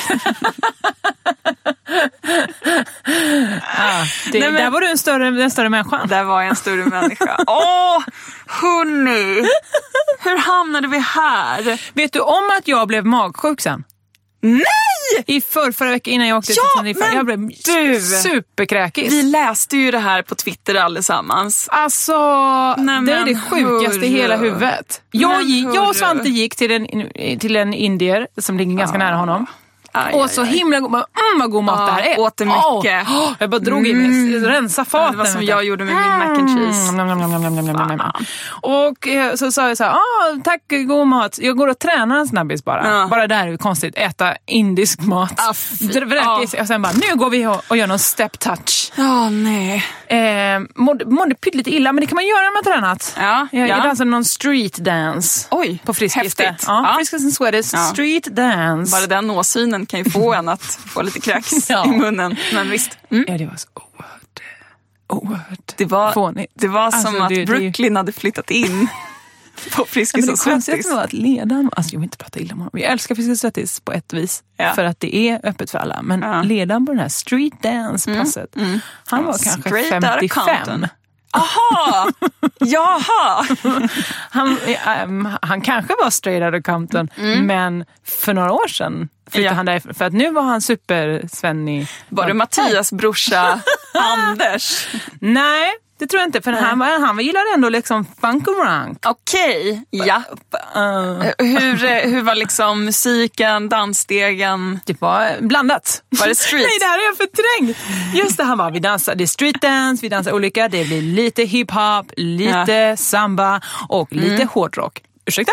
S1: ah, det, Nej, men, där var du en större, en större människa.
S2: Där var jag en större människa. Åh, hörni. Hur hamnade vi här?
S1: Vet du om att jag blev magsjuk sen?
S2: Nej!
S1: I för, förra veckan innan jag åkte
S2: ja,
S1: till Tenerife. Jag blev
S2: du,
S1: superkräkis.
S2: Vi läste ju det här på Twitter allesammans.
S1: Alltså, Nej, det är det sjukaste hurra. i hela huvudet. Jag, jag och Svante gick till en, till en indier som ligger ganska ah. nära honom. Aj, och så aj, aj. himla god, mm, vad god mat ah, det här är.
S2: Åt det mycket.
S1: Oh, jag bara drog in mig, mm. rensa faten.
S2: Det var som jag gjorde med min mac and cheese. Mm, mm, mm, mm, mm, mm.
S1: Och så sa jag så här, ah, tack, god mat. Jag går och tränar en snabbis bara. Ja. Bara där är det konstigt, äta indisk mat. Ah, ah. Och sen bara, nu går vi och gör någon step touch.
S2: Ja, oh, nej.
S1: Eh, mådde, mådde pyttelite illa, men det kan man göra när man har tränat.
S2: Ja,
S1: jag
S2: ja.
S1: gjorde alltså någon street dance.
S2: Oj,
S1: på Friskis. Ja,
S2: ja.
S1: Friskis and Sweaters, ja. Street dance.
S2: Bara den åsynen kan ju få en att få lite kräks ja. i munnen. Men visst.
S1: Mm. Ja, det var så oerhört, oerhört
S2: det var,
S1: fånigt.
S2: Det var som alltså, att det, Brooklyn det... hade flyttat in på Friskis och Svettis.
S1: Det konstiga var att ledaren, alltså jag vill inte prata illa om honom. Jag älskar Friskis och Svettis på ett vis. Ja. För att det är öppet för alla. Men ja. ledaren på den här street dance-passet, mm. Mm. han var kanske Straight femtiofem.
S2: Aha! Jaha!
S1: han, um, han kanske var straight out of Compton, mm. men för några år sedan flyttade ja. han därifrån. För att nu var han super-svennig.
S2: Var det Mattias brorsa Anders?
S1: Nej, det tror jag inte. För han, var, han gillade ändå liksom funk och rank.
S2: Okej, okay. ja. Uh. Hur, hur var liksom musiken, dansstegen?
S1: Det var blandat.
S2: Var det street?
S1: Nej, det här är jag förträngt. Just det, han var, vi dansar, det är street dance, vi dansar olika. Det blir lite hiphop, lite ja. samba och lite mm. hårdrock. Ursäkta?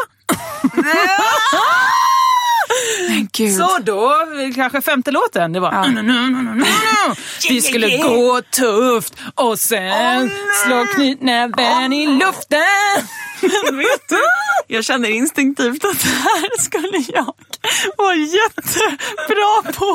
S2: Gud.
S1: Så då, kanske femte låten, det var ja. no, no, no, no, no. Vi skulle yeah, yeah. gå tufft och sen oh, slå knytnäven oh. i luften.
S2: Men vet du, jag känner instinktivt att det här skulle jag vara jättebra på.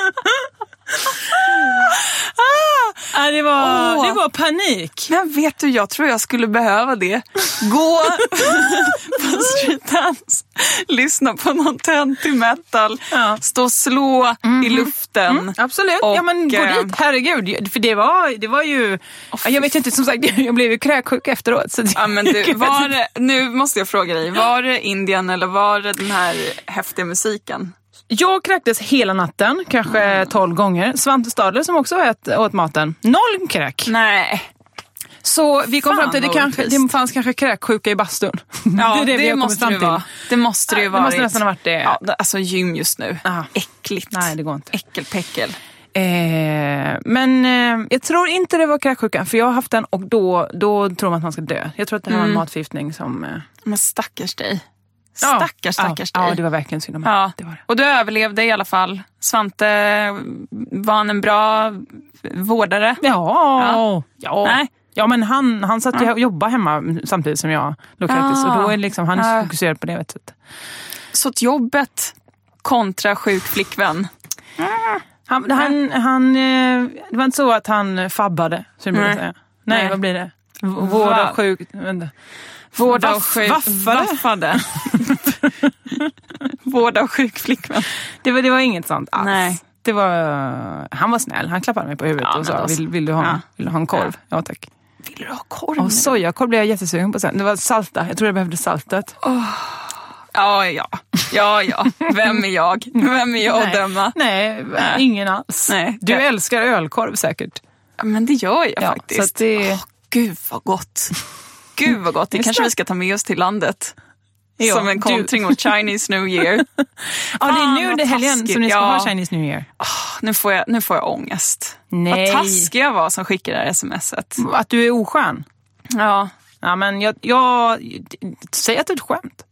S1: ah, det, var, oh. det var panik.
S2: Men vet du, jag tror jag skulle behöva det. Gå på street dance, lyssna på någon töntig metal, ja. stå och slå mm-hmm. i luften. Mm,
S1: absolut, och, ja men gå dit, herregud. För det var, det var ju, oh, jag vet inte, som sagt, jag blev ju kräksjuk efteråt. Så
S2: ja, men du, var det, nu måste jag fråga dig, var det Indien eller var det den här häftiga musiken?
S1: Jag kräktes hela natten, kanske mm. tolv gånger. Svante Stadler som också åt, åt maten. Noll kräk.
S2: Nej.
S1: Så vi kom Fan, fram till det kanske det fanns kanske kräksjuka i bastun.
S2: Ja,
S1: det är det,
S2: det
S1: vi har
S2: måste
S1: fram
S2: det
S1: till.
S2: vara. Det måste det ju
S1: ja,
S2: vara.
S1: Det måste nästan ha varit det.
S2: Ja, alltså gym just nu.
S1: Aha.
S2: Äckligt.
S1: Nej, det går inte.
S2: Äckelpäckel.
S1: Eh, men eh, jag tror inte det var kräksjukan, för jag har haft den och då, då tror man att man ska dö. Jag tror att det här mm. var en matförgiftning som... Eh...
S2: Men stackars dig. Stackars, stackars
S1: ja,
S2: dig.
S1: Ja, det var verkligen synd om mig.
S2: Ja.
S1: Det var det.
S2: Och du överlevde i alla fall. Svante, var han en bra vårdare?
S1: Ja, ja. ja.
S2: Nej.
S1: Ja, men han, han satt ju och jobbade hemma samtidigt som jag låg kräktis. Och då är liksom, han
S2: ja.
S1: fokuserad på det. Vet du.
S2: Så att jobbet kontra sjuk flickvän.
S1: Han, han, han, det var inte så att han fabbade, så det Nej. Säga. Nej, Nej, vad blir det? Vård
S2: Va?
S1: och sjuk... Vänta.
S2: Vård av sjuk...
S1: Vaffade?
S2: Vaffade. Vård av sjuk flickvän.
S1: Det var, det var inget sånt alls.
S2: Nej.
S1: Det var, han var snäll. Han klappade mig på huvudet ja, och sa, vill, vill, du ha, ja. vill du ha en korv? Ja, ja tack.
S2: Vill du ha korv?
S1: Och sojakorv blev jag jättesugen på sen. Det var salta. Jag tror jag behövde saltet.
S2: Oh. Ja, ja. Ja, ja. Vem är jag? Vem är jag att döma?
S1: Nej, Nej, ingen alls. Nej. Du Nej. älskar ölkorv säkert.
S2: Ja, men det gör jag ja, faktiskt.
S1: Så det...
S2: oh, gud vad gott. Gud vad gott. Det kanske vi ska ta med oss till landet.
S1: Ja,
S2: som en kontring
S1: du...
S2: mot Chinese New Year.
S1: Ja, det är nu det helgen
S2: taskigt.
S1: som ni ska
S2: ja.
S1: ha Chinese New Year.
S2: Oh, nu, får jag, nu får jag ångest.
S1: Nej.
S2: Vad taskig jag var som skickade det här smset.
S1: Att du är oskön.
S2: Ja.
S1: Ja, men jag... jag säg att det är ett skämt.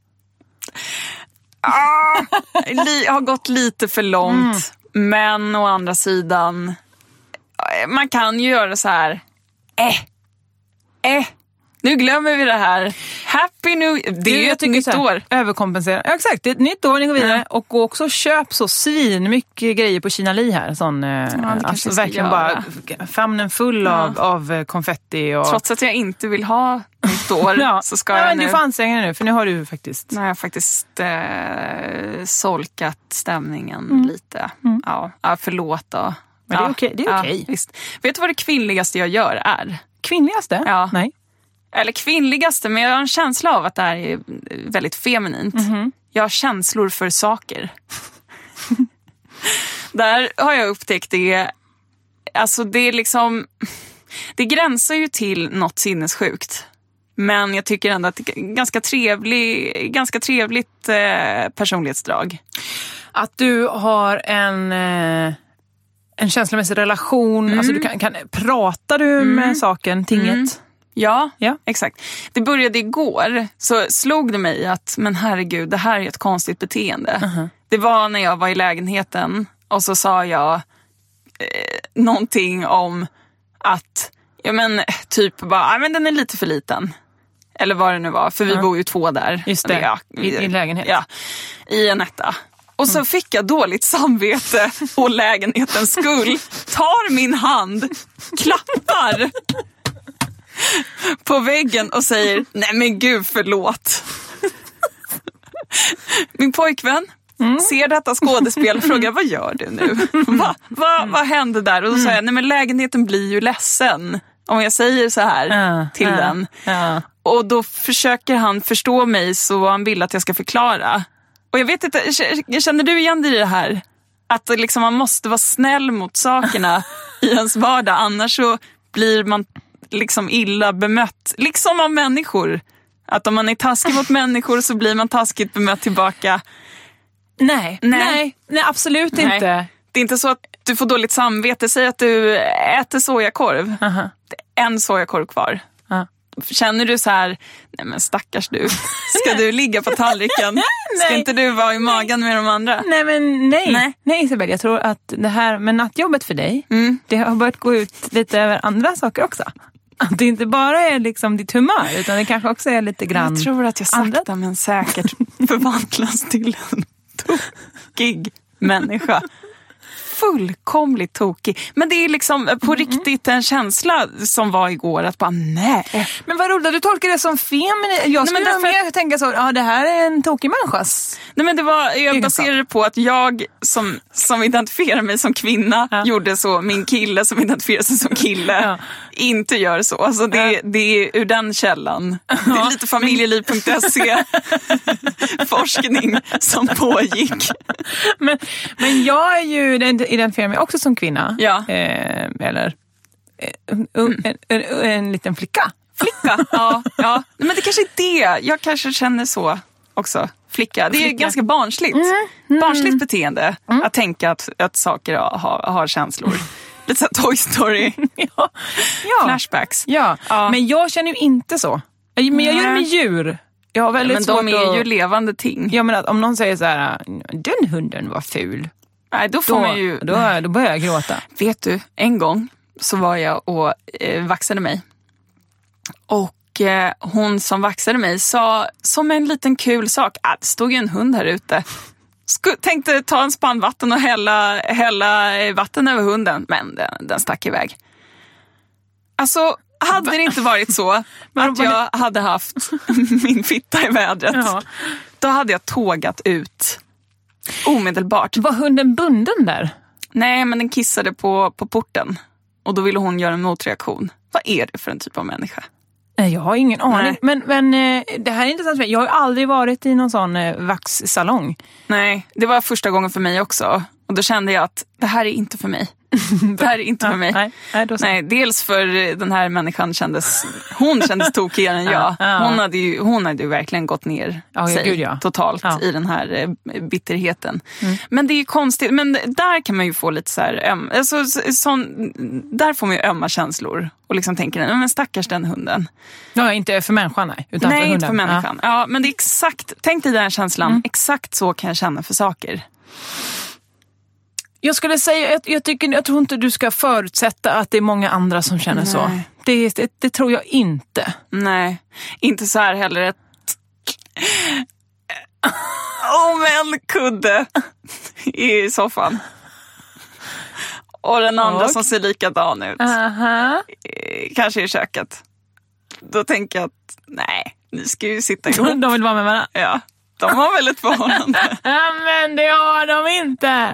S2: Ah, jag har gått lite för långt. Mm. Men å andra sidan... Man kan ju göra så här... Eh, eh. Nu glömmer vi det här. Happy New Year. Det är ju ett nytt år.
S1: Överkompensera. Ja, exakt, det är ett nytt år, ni går vidare. Ja. Och gå också och köp så svin mycket grejer på Kina Li här. Sån, ja, alltså verkligen bara famnen full ja. av, av konfetti. Och...
S2: Trots att jag inte vill ha nytt år ja. så ska
S1: ja,
S2: jag
S1: men
S2: nu...
S1: Du får anstränga dig nu, för nu har du faktiskt...
S2: Nu har jag faktiskt eh, solkat stämningen
S1: mm.
S2: lite.
S1: Mm.
S2: Ja, ja, förlåt då.
S1: Men det är okej. Det är okej.
S2: Ja, visst. Vet du vad det kvinnligaste jag gör är?
S1: Kvinnligaste?
S2: Ja.
S1: Nej.
S2: Eller kvinnligaste, men jag har en känsla av att det här är väldigt feminint. Mm-hmm. Jag har känslor för saker. Där har jag upptäckt det. Alltså det är liksom... Det gränsar ju till något sinnessjukt. Men jag tycker ändå att det är ganska, trevlig, ganska trevligt eh, personlighetsdrag.
S1: Att du har en... Eh... En känslomässig relation, mm. alltså du kan, kan, pratar du mm. med saken, tinget? Mm.
S2: Ja, ja, exakt. Det började igår, så slog det mig att, men herregud, det här är ett konstigt beteende. Uh-huh. Det var när jag var i lägenheten och så sa jag eh, någonting om att, ja men typ bara, men den är lite för liten. Eller vad det nu var, för vi uh-huh. bor ju två där.
S1: Just det,
S2: ja,
S1: i, i lägenhet.
S2: Ja, i en etta. Och så fick jag dåligt samvete och lägenhetens skull. Tar min hand, klappar på väggen och säger, nej men gud förlåt. Min pojkvän mm. ser detta skådespel och frågar, vad gör du nu? Va, va, vad hände där? Och då mm. säger jag, nej men lägenheten blir ju ledsen om jag säger så här uh, till uh, den. Uh. Och då försöker han förstå mig så han vill att jag ska förklara. Och jag vet inte, känner du igen dig i det här? Att liksom man måste vara snäll mot sakerna i ens vardag. Annars så blir man liksom illa bemött. Liksom av människor. Att om man är taskig mot människor så blir man taskigt bemött tillbaka.
S1: Nej, nej, nej, nej absolut nej. inte.
S2: Det är inte så att du får dåligt samvete. Säg att du äter sojakorv. Uh-huh. Det är en sojakorv kvar. Uh-huh. Känner du så här, nej men stackars du, ska du ligga på tallriken? Ska inte du vara i magen med de andra?
S1: Nej men nej, nej, nej Isabel, jag tror att det här med nattjobbet för dig, mm. det har börjat gå ut lite över andra saker också. Att det inte bara är liksom ditt humör, utan det kanske också är lite grann.
S2: Jag tror att jag sakta andra... men säkert förvandlas till en tokig människa. Fullkomligt tokig. Men det är liksom på mm. riktigt en känsla som var igår att bara nej.
S1: Men vad roligt, du tolkar det som feminin. Jag skulle nej, mer tänka så, ja det här är en tokig människas.
S2: Nej men det var, jag baserade på att jag som, som identifierar mig som kvinna ja. gjorde så, min kille som identifierar sig som kille ja. inte gör så. Alltså det, ja. det är ur den källan. Ja. Det är lite familjeliv punkt se forskning som pågick.
S1: Men, men jag är ju identifierar mig också som kvinna.
S2: Ja.
S1: Eh, eller eh, en, en, en, en liten flicka.
S2: Flicka, ja, ja. Men det kanske är det. Jag kanske känner så också. Flicka. Det är flicka. Ganska barnsligt. Mm. Mm. Barnsligt beteende. Mm. Att tänka att, att saker har, har känslor. Lite så Toy Story.
S1: ja. Ja.
S2: Flashbacks.
S1: Ja. ja, men jag känner ju inte så. Men jag gör det med djur. Jag har väldigt
S2: ja, men de är
S1: att...
S2: ju levande ting.
S1: Ja, men att om någon säger så här, den hunden var ful.
S2: Nej, då får
S1: då,
S2: man ju...
S1: Då, då börjar jag gråta.
S2: Vet du, en gång så var jag och eh, vaxade mig. Och eh, hon som vaxade mig sa som en liten kul sak, ah, det stod ju en hund här ute. Sk- tänkte ta en spann vatten och hälla, hälla vatten över hunden. Men den, den stack iväg. Alltså, hade det inte varit så att jag hade haft min fitta i vädret, ja. då hade jag tågat ut. Omedelbart.
S1: Var hunden bunden där?
S2: Nej, men den kissade på, på porten. Och då ville hon göra en motreaktion. Vad är det för en typ av människa?
S1: Jag har ingen aning. Men, men det här är intressant. Jag har aldrig varit i någon sån vaxsalong.
S2: Nej, det var första gången för mig också. Och då kände jag att det här är inte för mig. Det här är inte för mig.
S1: Nej, nej, då så.
S2: Nej, dels för den här människan kändes, hon kändes tokigare än jag. Hon hade ju, hon hade ju verkligen gått ner
S1: Ja,
S2: sig
S1: gud, ja.
S2: totalt
S1: Ja.
S2: i den här eh, bitterheten. Mm. Men det är konstigt, men där kan man ju få lite så här, öm, alltså, sån, där får man ju ömma känslor och liksom tänker, men stackars den hunden.
S1: Ja, inte för människan, nej. Utan
S2: Nej,
S1: för hunden.
S2: inte för människan. Ja. Ja, men det är exakt, tänk dig den känslan,
S1: Mm.
S2: exakt så kan jag känna för saker.
S1: Jag skulle säga, jag, jag, tycker, jag tror inte du ska förutsätta att det är många andra som känner
S2: Nej.
S1: så. Det, det, det tror jag inte.
S2: Nej, inte så här heller. Ett... Om en kudde i soffan. Och den andra
S1: Och?
S2: som ser likadan ut.
S1: Aha.
S2: Kanske i köket. Då tänker jag att nej, ni ska ju sitta ihop.
S1: De vill vara med varandra.
S2: Ja, de har väl ett förhållande.
S1: Ja, men det har de inte.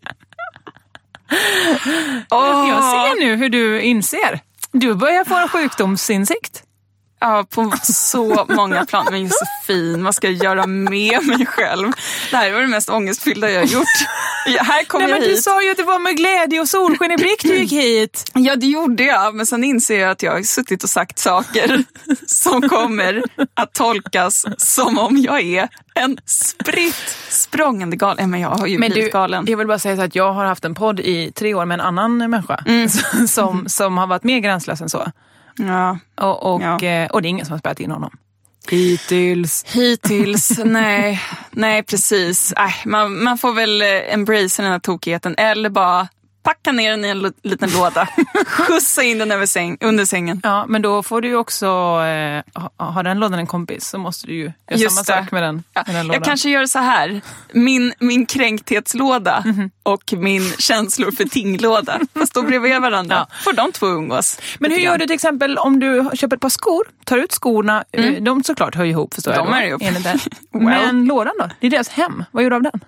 S2: Oh.
S1: Jag ser nu hur du inser. Du börjar få en sjukdomsinsikt.
S2: Ja, på så många plan. Men Josefin, vad ska jag göra med mig själv? Det här var det mest ångestfyllda jag har gjort. Ja, här kom
S1: Nej,
S2: jag
S1: men
S2: hit.
S1: du sa ju att det var med glädje och solsken i blick du gick hit.
S2: Ja, det gjorde jag. Men sen inser jag att jag har suttit och sagt saker som kommer att tolkas som om jag är en spritt språngande galen. Men jag har ju
S1: Men
S2: blivit
S1: du,
S2: galen.
S1: jag vill bara säga så att jag har haft en podd i tre år med en annan människa
S2: Mm.
S1: som, som har varit mer gränslös än så.
S2: Ja.
S1: Och, och,
S2: Ja.
S1: eh, och det är ingen som har spelat in honom. Hittills.
S2: Hittills, nej. Nej, precis. Äh, man, man får väl embrace den här tokigheten. Eller bara packa ner den i en l- liten låda. Skjutsa in den över säng, under sängen.
S1: Ja, men då får du ju också, eh, ha, har den lådan en kompis så måste du ju göra
S2: Just
S1: samma
S2: det.
S1: sak med den,
S2: Ja,
S1: med den lådan.
S2: jag kanske gör så här. Min, min kränkthetlåda
S1: Mm-hmm.
S2: och min känslor för tinglåda. Fast då bredvid varandra.
S1: Ja.
S2: Får de två umgås.
S1: Men hur
S2: lite
S1: gör
S2: grann.
S1: du till exempel om du köper ett par skor, tar ut skorna, mm. de såklart hör ihop förstår
S2: De
S1: jag då,
S2: hör ihop.
S1: enligt det.
S2: Well.
S1: Men lådan då? Det är deras hem. Vad gör du av den?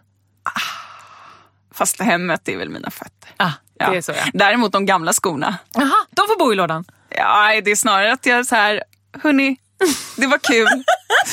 S2: Fast hemmet är väl mina fötter.
S1: Ah, det
S2: Ja.
S1: är så ja.
S2: Däremot de gamla skorna.
S1: Aha, de får bo i lådan.
S2: Ja, det är snarare att jag är så här, hörni, det var kul.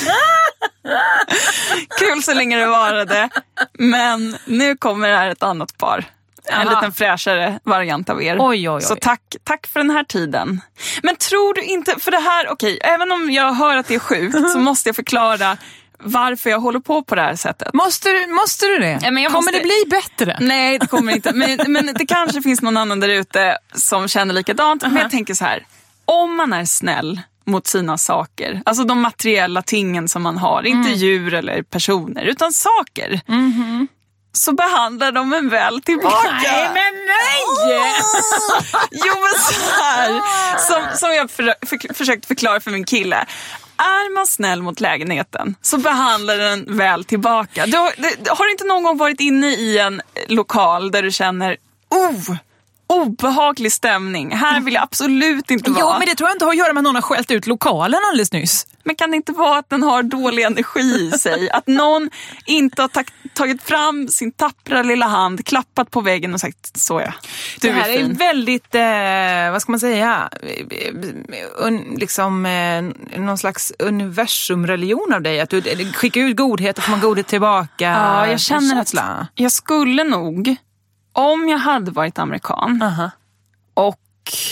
S2: Kul så länge det varade. Men nu kommer det här ett annat par. En
S1: Aha.
S2: liten fräschare variant av er.
S1: Oj, oj, oj.
S2: Så tack, tack för den här tiden. Men tror du inte, för det här, okej, även om jag hör att det är sjukt så måste jag förklara varför jag håller på på det här sättet.
S1: Måste du, måste du det?
S2: Ja, men jag
S1: Kommer
S2: måste-
S1: det bli bättre?
S2: Nej, det kommer inte. Men, men det kanske finns någon annan där ute som känner likadant. Men jag tänker så här, om man är snäll mot sina saker, alltså de materiella tingen som man har, inte djur eller personer, utan saker, så behandlar de en väl tillbaka.
S1: Nej, men nej!
S2: Jo, men så här, som, som jag för, för, försökt förklara för min kille. Är man snäll mot lägenheten så behandlar den väl tillbaka. Du, har- det, har du inte någon gång varit inne i en lokal där du känner oh, obehaglig stämning? Här vill jag absolut inte vara.
S1: Jo, men det tror jag inte har att göra med att någon har skällt ut lokalen alldeles nyss.
S2: Men kan det inte vara att den har dålig energi i sig? Att någon inte har ta- tagit fram sin tappra lilla hand, klappat på väggen och sagt så ja, du
S1: Det här
S2: är
S1: är
S2: fin.
S1: väldigt, eh, vad ska man säga, Un, liksom eh, någon slags universumreligion av dig. Att du skickar ut godhet och får man godhet tillbaka.
S2: Ja, jag känner att
S1: Känsla.
S2: jag skulle nog, om jag hade varit amerikan
S1: Aha.
S2: och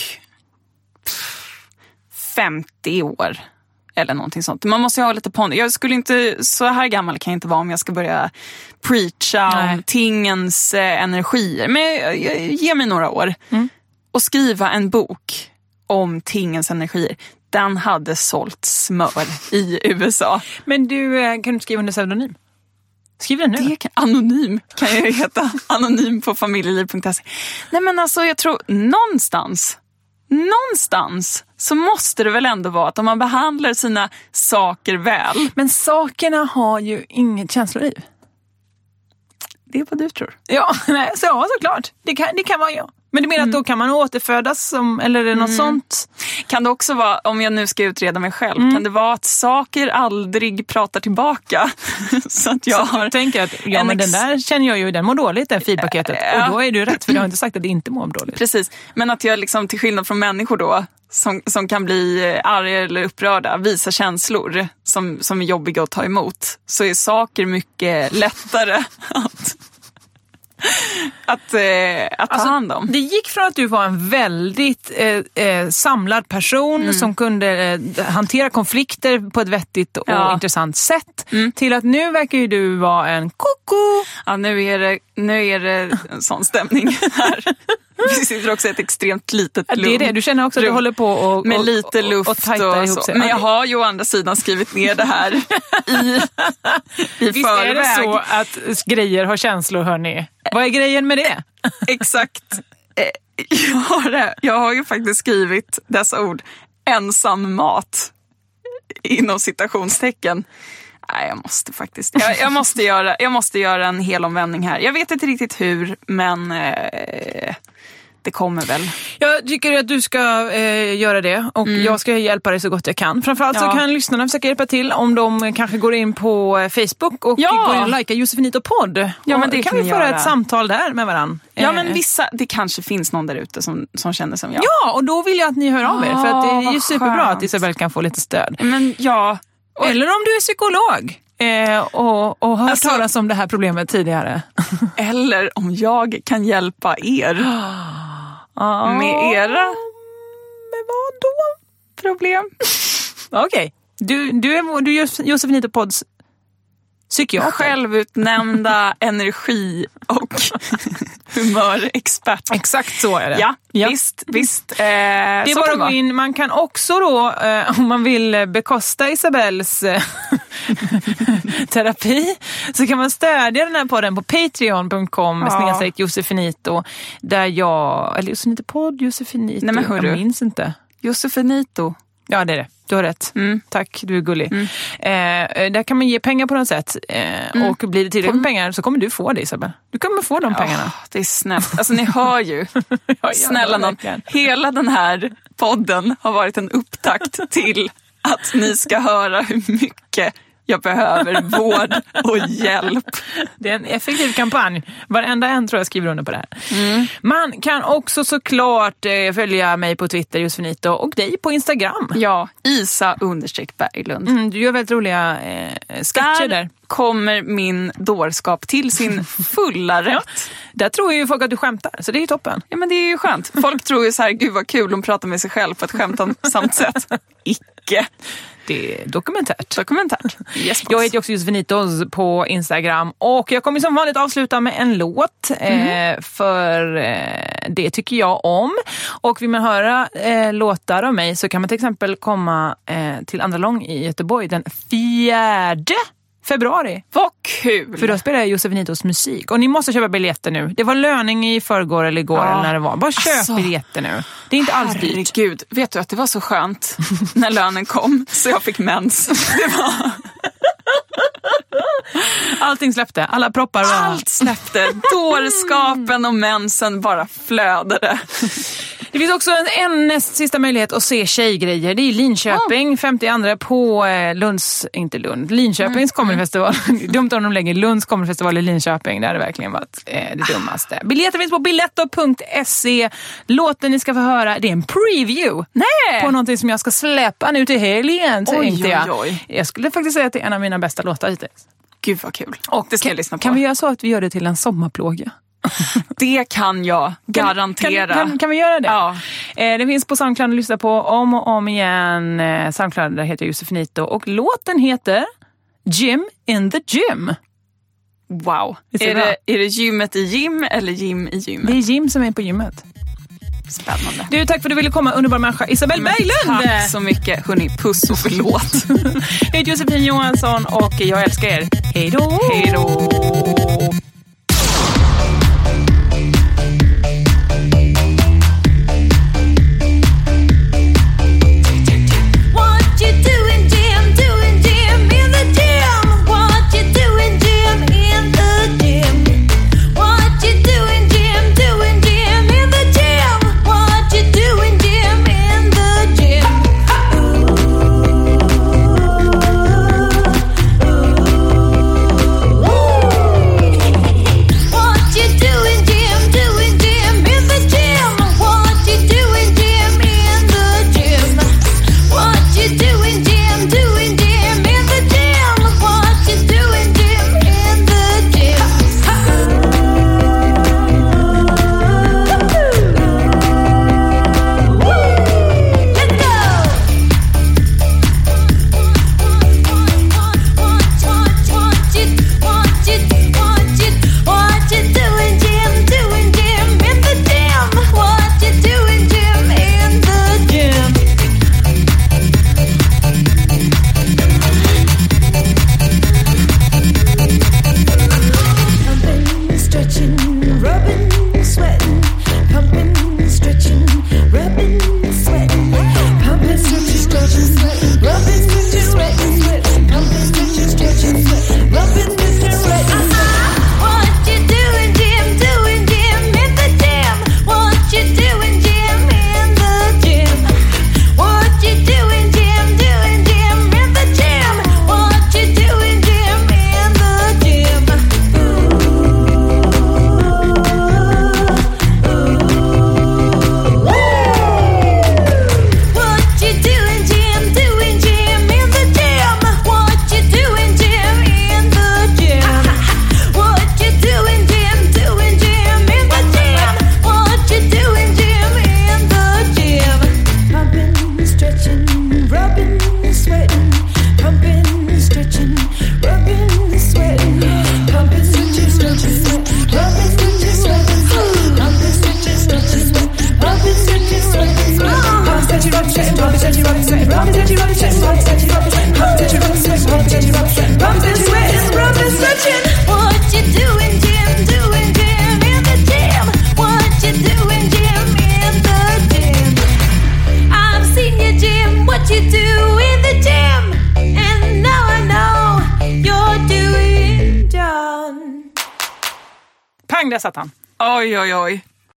S2: pff, femtio år eller någonting sånt. Man måste ju ha lite ponder. Jag skulle inte, så här gammal kan jag inte vara om jag ska börja preacha
S1: Nej.
S2: om tingens eh, energier. Men jag, jag, ge mig några år
S1: Mm.
S2: och skriva en bok om tingens energier. Den hade sålt smör i U S A.
S1: Men du, eh, kan du skriva under pseudonym? Skriv den nu.
S2: Det kan, anonym kan jag ju heta. Anonym på familjeliv punkt se. Nej, men alltså jag tror någonstans, någonstans så måste det väl ändå vara att om man behandlar sina saker väl.
S1: Men sakerna har ju inget känsloliv.
S2: Det är vad du tror.
S1: Ja, nej, så, ja såklart. Det kan, det kan vara jag. Men du menar att då kan man återfödas som, eller är det något sånt?
S2: Kan det också vara, om jag nu ska utreda mig själv, kan det vara att saker aldrig pratar tillbaka? Så att jag
S1: Så
S2: har...
S1: jag tänker att ja,
S2: en
S1: men
S2: ex-
S1: den där känner jag ju, den mår dåligt, den filpaketet.
S2: Ja.
S1: Och då är du rätt, för jag har inte sagt att det inte mår dåligt.
S2: Precis, men att jag liksom till skillnad från människor då som, som kan bli arga eller upprörda, visa känslor som, som är jobbiga att ta emot, så är saker mycket lättare att, att, eh, att ta
S1: alltså,
S2: hand om.
S1: Det gick från att du var en väldigt eh, eh, samlad person mm. som kunde eh, hantera konflikter på ett vettigt och ja. intressant sätt mm. till att nu verkar ju du vara en koko.
S2: Ja, nu är det, nu är det en sån stämning här. Vi sitter också i ett extremt litet rum.
S1: Det är det, du känner också att du håller på och,
S2: med lite luft och, och, och
S1: ihop sig.
S2: Men jag har ju å andra sidan skrivit ner det här i, i
S1: Visst förväg. Är det så att grejer har känslor, hörni? Vad är grejen med det?
S2: Exakt. Jag har, det. jag har ju faktiskt skrivit dessa ord. Ensam mat. Inom citationstecken. Nej, jag måste faktiskt. Jag, jag, måste göra, jag måste göra en hel omvändning här. Jag vet inte riktigt hur, men eh, det kommer väl.
S1: Jag tycker att du ska eh, göra det och mm. jag ska hjälpa dig så gott jag kan. Framförallt ja. så kan lyssnarna försöka hjälpa till om de kanske går in på Facebook och ja. går in och likar Josefinito podd.
S2: Ja, men det
S1: kan
S2: kan
S1: vi föra
S2: göra.
S1: ett samtal där med varandra.
S2: Ja, men vissa, det kanske finns någon där ute som, som känner som jag.
S1: Ja, och då vill jag att ni hör av er. För att det är ju superbra att Isabel kan få lite stöd.
S2: Men ja...
S1: Eller om du är psykolog eh, och, och har alltså, talas om det här problemet tidigare.
S2: Eller om jag kan hjälpa er
S1: ah,
S2: med era
S1: med vad då?
S2: Problem.
S1: Okej, okay. du, du är, du är Josefinito Podds psykiater.
S2: Självutnämnda energi- och humörexpert.
S1: Exakt så är det.
S2: Ja, ja. visst. visst. Eh,
S1: det är bara att gå in. Man kan också då, eh, om man vill bekosta Isabels eh, terapi, så kan man stödja den här podden på patreon punkt com ja. snedstreck Josefinito. Där jag, eller Josefinito podd, Josefinito.
S2: Nej, men hörru.
S1: Jag minns inte.
S2: Josefinito.
S1: Ja, det är det. Du har rätt. Mm. Tack, du är gullig. Mm. Eh, där kan man ge pengar på något sätt. Eh, mm. Och blir det tillräckligt med pengar så kommer du få det, Isabel. Du kommer få de pengarna.
S2: Oh, det är snällt. Alltså ni hör ju. ja, snälla någon. Hela den här podden har varit en upptakt till att ni ska höra hur mycket jag behöver vård och hjälp.
S1: Det är en effektiv kampanj. Varenda en tror jag skriver under på det här. Mm. Man kan också såklart eh, följa mig på Twitter, Josefinito, och dig på Instagram.
S2: Ja, Isa understreck Berglund.
S1: Mm, du gör väldigt roliga eh, sketcher där.
S2: Där kommer min dårskap till sin fulla rätt. Ja,
S1: där tror ju folk att du skämtar, så det är ju toppen.
S2: Ja, men det är ju skönt. Folk tror ju så här, gud vad kul, de pratar med sig själv på ett skämtsamt sätt. Icke.
S1: Det är dokumentärt.
S2: Dokumentärt.
S1: Yes, jag heter också Josefinitos på Instagram och jag kommer som vanligt avsluta med en låt mm. eh, för eh, det tycker jag om. Och vill man höra eh, låtar av mig så kan man till exempel komma eh, till Andra Lång i Göteborg den fjärde februari.
S2: Vad kul!
S1: För då spelar jag Josefinitos musik. Och ni måste köpa biljetter nu. Det var löning i förrgår eller igår ja. eller när det var. Bara köp alltså, biljetter nu. Det är inte alls dyrt.
S2: Herregud, vet du att det var så skönt när lönen kom så jag fick mens. Det var...
S1: Allting släppte. Alla proppar var...
S2: Allt släppte. Dårskapen och mensen bara flödade.
S1: Det finns också en, en näst sista möjlighet att se tjejgrejer. Det är Linköping, oh. femtioandra på eh, Lunds, inte Lund, Linköpings mm. Comedy-festival. Dumt om de lägger Lunds Comedy-festival i Linköping. Det hade verkligen varit eh, det dummaste. Biljetter finns på biletto punkt se. Låten ni ska få höra, det är en preview.
S2: Nej.
S1: På någonting som jag ska släppa nu till helgen, tänkte jag.
S2: Oj, oj.
S1: Jag skulle faktiskt säga att det är en av mina bästa låtar hittills.
S2: Gud vad kul. Och det ska
S1: kan,
S2: jag lyssna på.
S1: Kan vi göra så att vi gör det till en sommarplåga?
S2: Det kan jag garantera.
S1: Kan, kan, kan vi göra det?
S2: Ja.
S1: Eh, det finns på Soundcloud att lyssna på om och om igen. Eh, Soundcloud där heter Josefinito och låten heter Gym in the Gym.
S2: Wow. Är det, är det gymmet i gym eller gym i gymmet?
S1: Det är gym som är på gymmet.
S2: Spännande.
S1: Du, tack för att du ville komma, underbar människa. Isabel Berglund!
S2: Tack så mycket, hörni. Puss och förlåt.
S1: Jag heter Josefin Johansson och jag älskar er. Hej då!
S2: Hej då!
S1: Robbie said she, Robbie said, Robbie said she, Robbie said, Robbie said she, Robbie said, Robbie said she, Robbie said, Robbie said she, Robbie said, Robbie said sweating, Robbie stretching. What you doing, Jim? Doing, Jim, in the gym? What you doing, Jim, in the gym? I've seen you, Jim. What you do in the gym? And now I know you're doing done. Pang, där satt han.
S2: Oj, oj, oj.